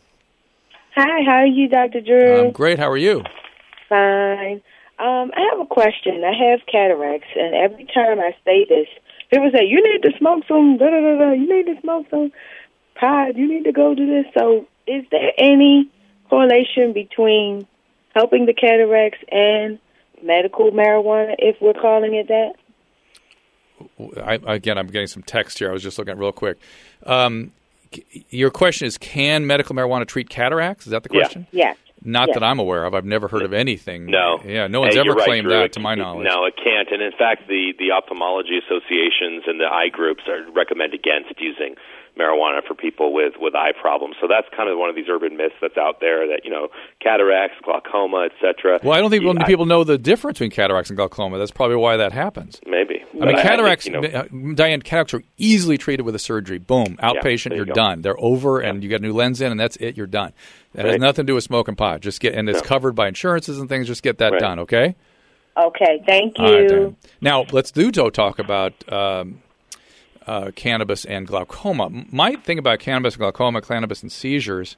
[SPEAKER 8] Hi, how are you, Doctor Drew?
[SPEAKER 2] Um, great. How are you?
[SPEAKER 8] Fine. Um, I have a question. I have cataracts, and every time I say this, people say, you need to smoke some, da, da, da, da, you need to smoke some pot, you need to go do this. So is there any correlation between helping the cataracts and medical marijuana, if we're calling it that?
[SPEAKER 2] I, again, I'm getting some text here. I was just looking at it real quick. Um, your question is, can medical marijuana treat cataracts? Is that the question?
[SPEAKER 8] Yeah. Yes.
[SPEAKER 2] Not
[SPEAKER 8] yes.
[SPEAKER 2] that I'm aware of. I've never heard of anything.
[SPEAKER 4] No.
[SPEAKER 2] Yeah, no one's
[SPEAKER 4] Hey,
[SPEAKER 2] ever
[SPEAKER 4] right,
[SPEAKER 2] claimed
[SPEAKER 4] Drew.
[SPEAKER 2] that, to my knowledge.
[SPEAKER 4] No, it can't. And in fact, the, the ophthalmology associations and the eye groups are recommend against using marijuana for people with, with eye problems. So that's kind of one of these urban myths that's out there that, you know, cataracts, glaucoma, et cetera.
[SPEAKER 2] Well, I don't think
[SPEAKER 4] yeah,
[SPEAKER 2] people know the difference between cataracts and glaucoma. That's probably why that happens.
[SPEAKER 4] Maybe.
[SPEAKER 2] I mean,
[SPEAKER 4] But
[SPEAKER 2] cataracts,
[SPEAKER 4] I think, you know,
[SPEAKER 2] Diane, cataracts are easily treated with a surgery. Boom, outpatient,
[SPEAKER 4] you
[SPEAKER 2] you're
[SPEAKER 4] go.
[SPEAKER 2] done. They're over, and you get a new lens in, and that's it. You're done. That has
[SPEAKER 4] Right.
[SPEAKER 2] nothing to do with smoking pot. Just get, and it's
[SPEAKER 4] No.
[SPEAKER 2] covered by insurances and things. Just get that
[SPEAKER 4] Right.
[SPEAKER 2] done, okay?
[SPEAKER 8] Okay, thank you.
[SPEAKER 2] All right, Diane. Now let's do to talk about um, uh, cannabis and glaucoma. My thing about cannabis and glaucoma, cannabis and seizures,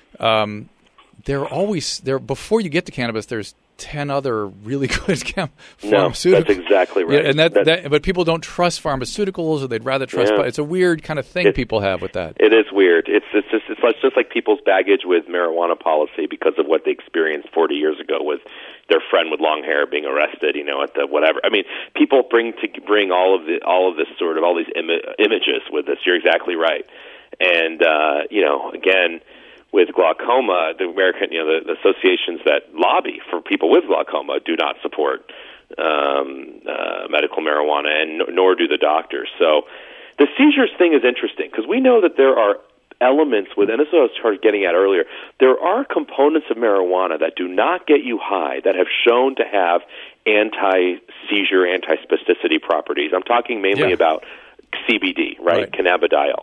[SPEAKER 2] um, they're always there. Before you get to cannabis, there's ten other really good chem-
[SPEAKER 4] No,
[SPEAKER 2] pharmaceuticals.
[SPEAKER 4] that's exactly right.
[SPEAKER 2] Yeah, and that,
[SPEAKER 4] That's-
[SPEAKER 2] that, but people don't trust pharmaceuticals, or they'd rather trust.
[SPEAKER 4] Yeah.
[SPEAKER 2] It's a weird kind of thing
[SPEAKER 4] It-
[SPEAKER 2] people have with that.
[SPEAKER 4] It is weird. It's it's just it's like- just like people's baggage with marijuana policy because of what they experienced forty years ago with their friend with long hair being arrested. You know, at the whatever. I mean, people bring to bring all of the all of this sort of all these Im- images with this. You're exactly right. And uh, you know, again, with glaucoma, the American, you know, the, the associations that lobby for people with glaucoma do not support um, uh, medical marijuana, and nor do the doctors. So the seizures thing is interesting because we know that there are elements with, and this is what I was trying to getting at earlier, there are components of marijuana that do not get you high that have shown to have anti-seizure, anti-spasticity properties. I'm talking mainly
[SPEAKER 2] Yeah.
[SPEAKER 4] about C B D, right?
[SPEAKER 2] Right.
[SPEAKER 4] Cannabidiol.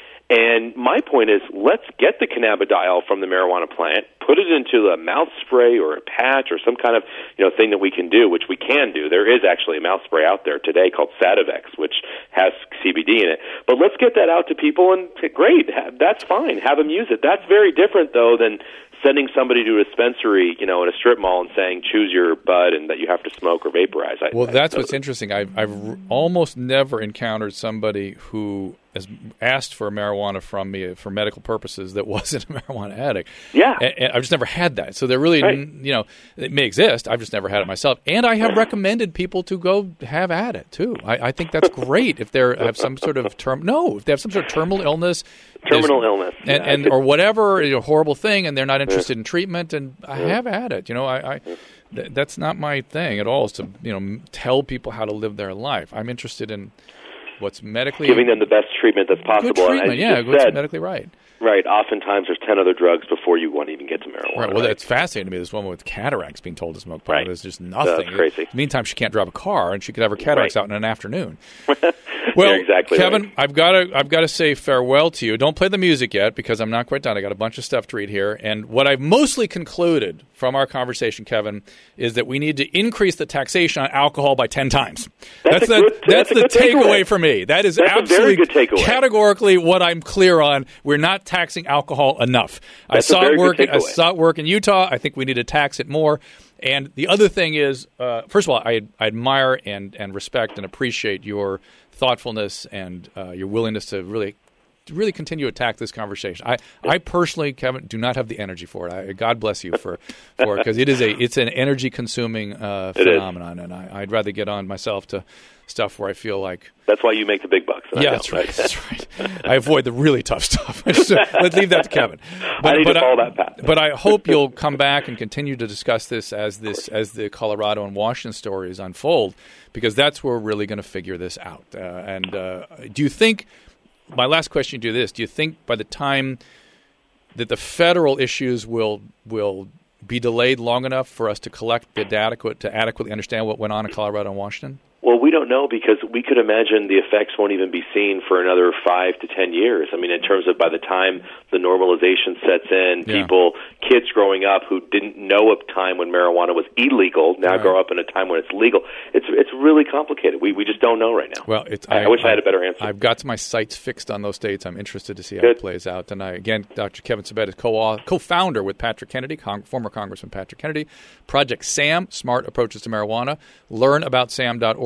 [SPEAKER 4] And my point is, let's get the cannabidiol from the marijuana plant, put it into a mouth spray or a patch or some kind of, you know, thing that we can do, which we can do. There is actually a mouth spray out there today called Sativex, which has C B D in it. But let's get that out to people, and great, that's fine. Have them use it. That's very different, though, than sending somebody to a dispensary, you know, in a strip mall and saying, choose your bud and that you have to smoke or vaporize. I,
[SPEAKER 2] Well,
[SPEAKER 4] I,
[SPEAKER 2] that's
[SPEAKER 4] I,
[SPEAKER 2] what's interesting. I've, I've r- almost never encountered somebody who has asked for marijuana from me for medical purposes that wasn't a marijuana addict.
[SPEAKER 4] Yeah.
[SPEAKER 2] And, and I've just never had that. So they're really,
[SPEAKER 4] Right.
[SPEAKER 2] n- you know, it may exist. I've just never had it myself. And I have recommended people to go have at it, too. I, I think that's great if they have some sort of term. No, if they have some sort of terminal illness.
[SPEAKER 4] Terminal
[SPEAKER 2] there's-
[SPEAKER 4] illness.
[SPEAKER 2] And,
[SPEAKER 4] Yeah,
[SPEAKER 2] and
[SPEAKER 4] I could-
[SPEAKER 2] or whatever, you know, horrible thing, and they're not interested in treatment, and I have at it. You know, I, I th- that's not my thing at all, is to, you know, m- tell people how to live their life. I'm interested in what's medically
[SPEAKER 4] giving them the best treatment that's possible.
[SPEAKER 2] good
[SPEAKER 4] And
[SPEAKER 2] treatment.
[SPEAKER 4] as you
[SPEAKER 2] Yeah,
[SPEAKER 4] just
[SPEAKER 2] what's
[SPEAKER 4] said,
[SPEAKER 2] medically right.
[SPEAKER 4] right. Oftentimes, there's ten other drugs before you want to even get to marijuana.
[SPEAKER 2] Right. Well,
[SPEAKER 4] right?
[SPEAKER 2] that's fascinating to me. This woman with cataracts being told to smoke pot.
[SPEAKER 4] Right.
[SPEAKER 2] There's just nothing.
[SPEAKER 4] That's crazy.
[SPEAKER 2] Meantime, she can't drive a car, and she could have her cataracts
[SPEAKER 4] Right.
[SPEAKER 2] out in an afternoon. Well,
[SPEAKER 4] You're exactly
[SPEAKER 2] Kevin,
[SPEAKER 4] right.
[SPEAKER 2] I've got to I've got to say farewell to you. Don't play the music yet because I'm not quite done. I got a bunch of stuff to read here, and what I've mostly concluded from our conversation, Kevin, is that we need to increase the taxation on alcohol by ten times.
[SPEAKER 4] That's a
[SPEAKER 2] the
[SPEAKER 4] good-
[SPEAKER 2] that's,
[SPEAKER 4] that's a
[SPEAKER 2] the
[SPEAKER 4] good
[SPEAKER 2] takeaway
[SPEAKER 4] takeaway.
[SPEAKER 2] for me. That is
[SPEAKER 4] That's a very
[SPEAKER 2] absolutely
[SPEAKER 4] good takeaway.
[SPEAKER 2] categorically what I'm clear on. We're not taxing alcohol enough.
[SPEAKER 4] That's
[SPEAKER 2] I
[SPEAKER 4] a
[SPEAKER 2] saw
[SPEAKER 4] very
[SPEAKER 2] it
[SPEAKER 4] good
[SPEAKER 2] work. I
[SPEAKER 4] takeaway.
[SPEAKER 2] saw it work in Utah. I think we need to tax it more. And the other thing is, uh, first of all, I, I admire and, and respect and appreciate your thoughtfulness and uh, your willingness to really to really continue to attack this conversation. I, I personally, Kevin, do not have the energy for it. I, God bless you for for it, because it is a it's an energy consuming uh,
[SPEAKER 4] It is.
[SPEAKER 2] phenomenon, and I, I'd rather get on myself to stuff where I feel like.
[SPEAKER 4] That's why you make the big bucks. and I
[SPEAKER 2] Yeah,
[SPEAKER 4] don't,
[SPEAKER 2] that's right. That's right. I avoid the really tough stuff. Let's leave that to Kevin.
[SPEAKER 4] I need to follow that path.
[SPEAKER 2] But I hope you'll come back and continue to discuss this as this as the Colorado and Washington stories unfold, because that's where we're really going to figure this out. Uh, and uh, do you think? My last question to you this: do you think by the time that the federal issues will will be delayed long enough for us to collect the data to adequately understand what went on in Colorado and Washington?
[SPEAKER 4] Well, we don't know because we could imagine the effects won't even be seen for another five to ten years. I mean, in terms of by the time the normalization sets in,
[SPEAKER 2] Yeah.
[SPEAKER 4] people, kids growing up who didn't know a time when marijuana was illegal now
[SPEAKER 2] Right.
[SPEAKER 4] grow up in a time when it's legal. It's it's really complicated. We we just don't know right now.
[SPEAKER 2] Well, it's,
[SPEAKER 4] I, I wish I had a better answer.
[SPEAKER 2] I've got my sights fixed on those states. I'm interested to see how
[SPEAKER 4] Good.
[SPEAKER 2] it plays out. And I, again, Doctor Kevin Sabet is co- co-founder with Patrick Kennedy, Cong- former Congressman Patrick Kennedy, Project SAM, Smart Approaches to Marijuana. Learn about S A M dot org.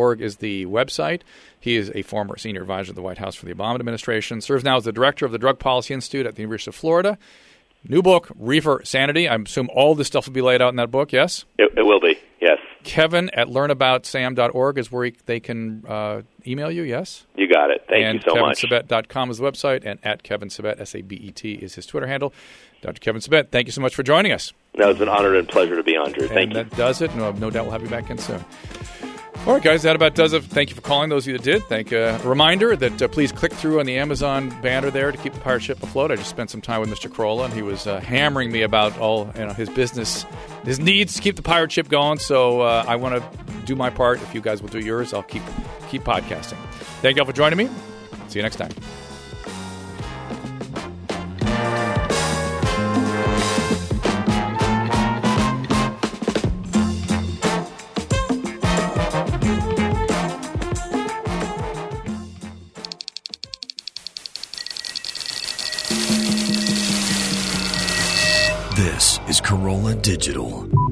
[SPEAKER 2] org is the website. He is a former senior advisor of the White House for the Obama administration, serves now as the director of the Drug Policy Institute at the University of Florida. New book, Reefer Sanity. I assume all this stuff will be laid out in that book, yes?
[SPEAKER 4] It, it will be, yes.
[SPEAKER 2] Kevin at learn about sam dot org is where he, they can uh, email you, yes?
[SPEAKER 4] You got it. Thank
[SPEAKER 2] and
[SPEAKER 4] you so
[SPEAKER 2] Kevin
[SPEAKER 4] much.
[SPEAKER 2] Sabet dot com is the website, and at Kevin Sabet, S A B E T, is his Twitter handle. Doctor Kevin Sabet, thank you so much for joining us.
[SPEAKER 4] No, it's an honor and pleasure to be on, Drew. Thank
[SPEAKER 2] and
[SPEAKER 4] you.
[SPEAKER 2] that does it. No, no doubt we'll have you back in soon. All right, guys, that about does it. Thank you for calling, those of you that did. Thank you. Uh, a reminder that uh, please click through on the Amazon banner there to keep the pirate ship afloat. I just spent some time with Mister Carolla, and he was uh, hammering me about all you know his business, his needs to keep the pirate ship going. So uh, I want to do my part. If you guys will do yours, I'll keep keep podcasting. Thank you all for joining me. See you next time.
[SPEAKER 1] This is Corolla Digital.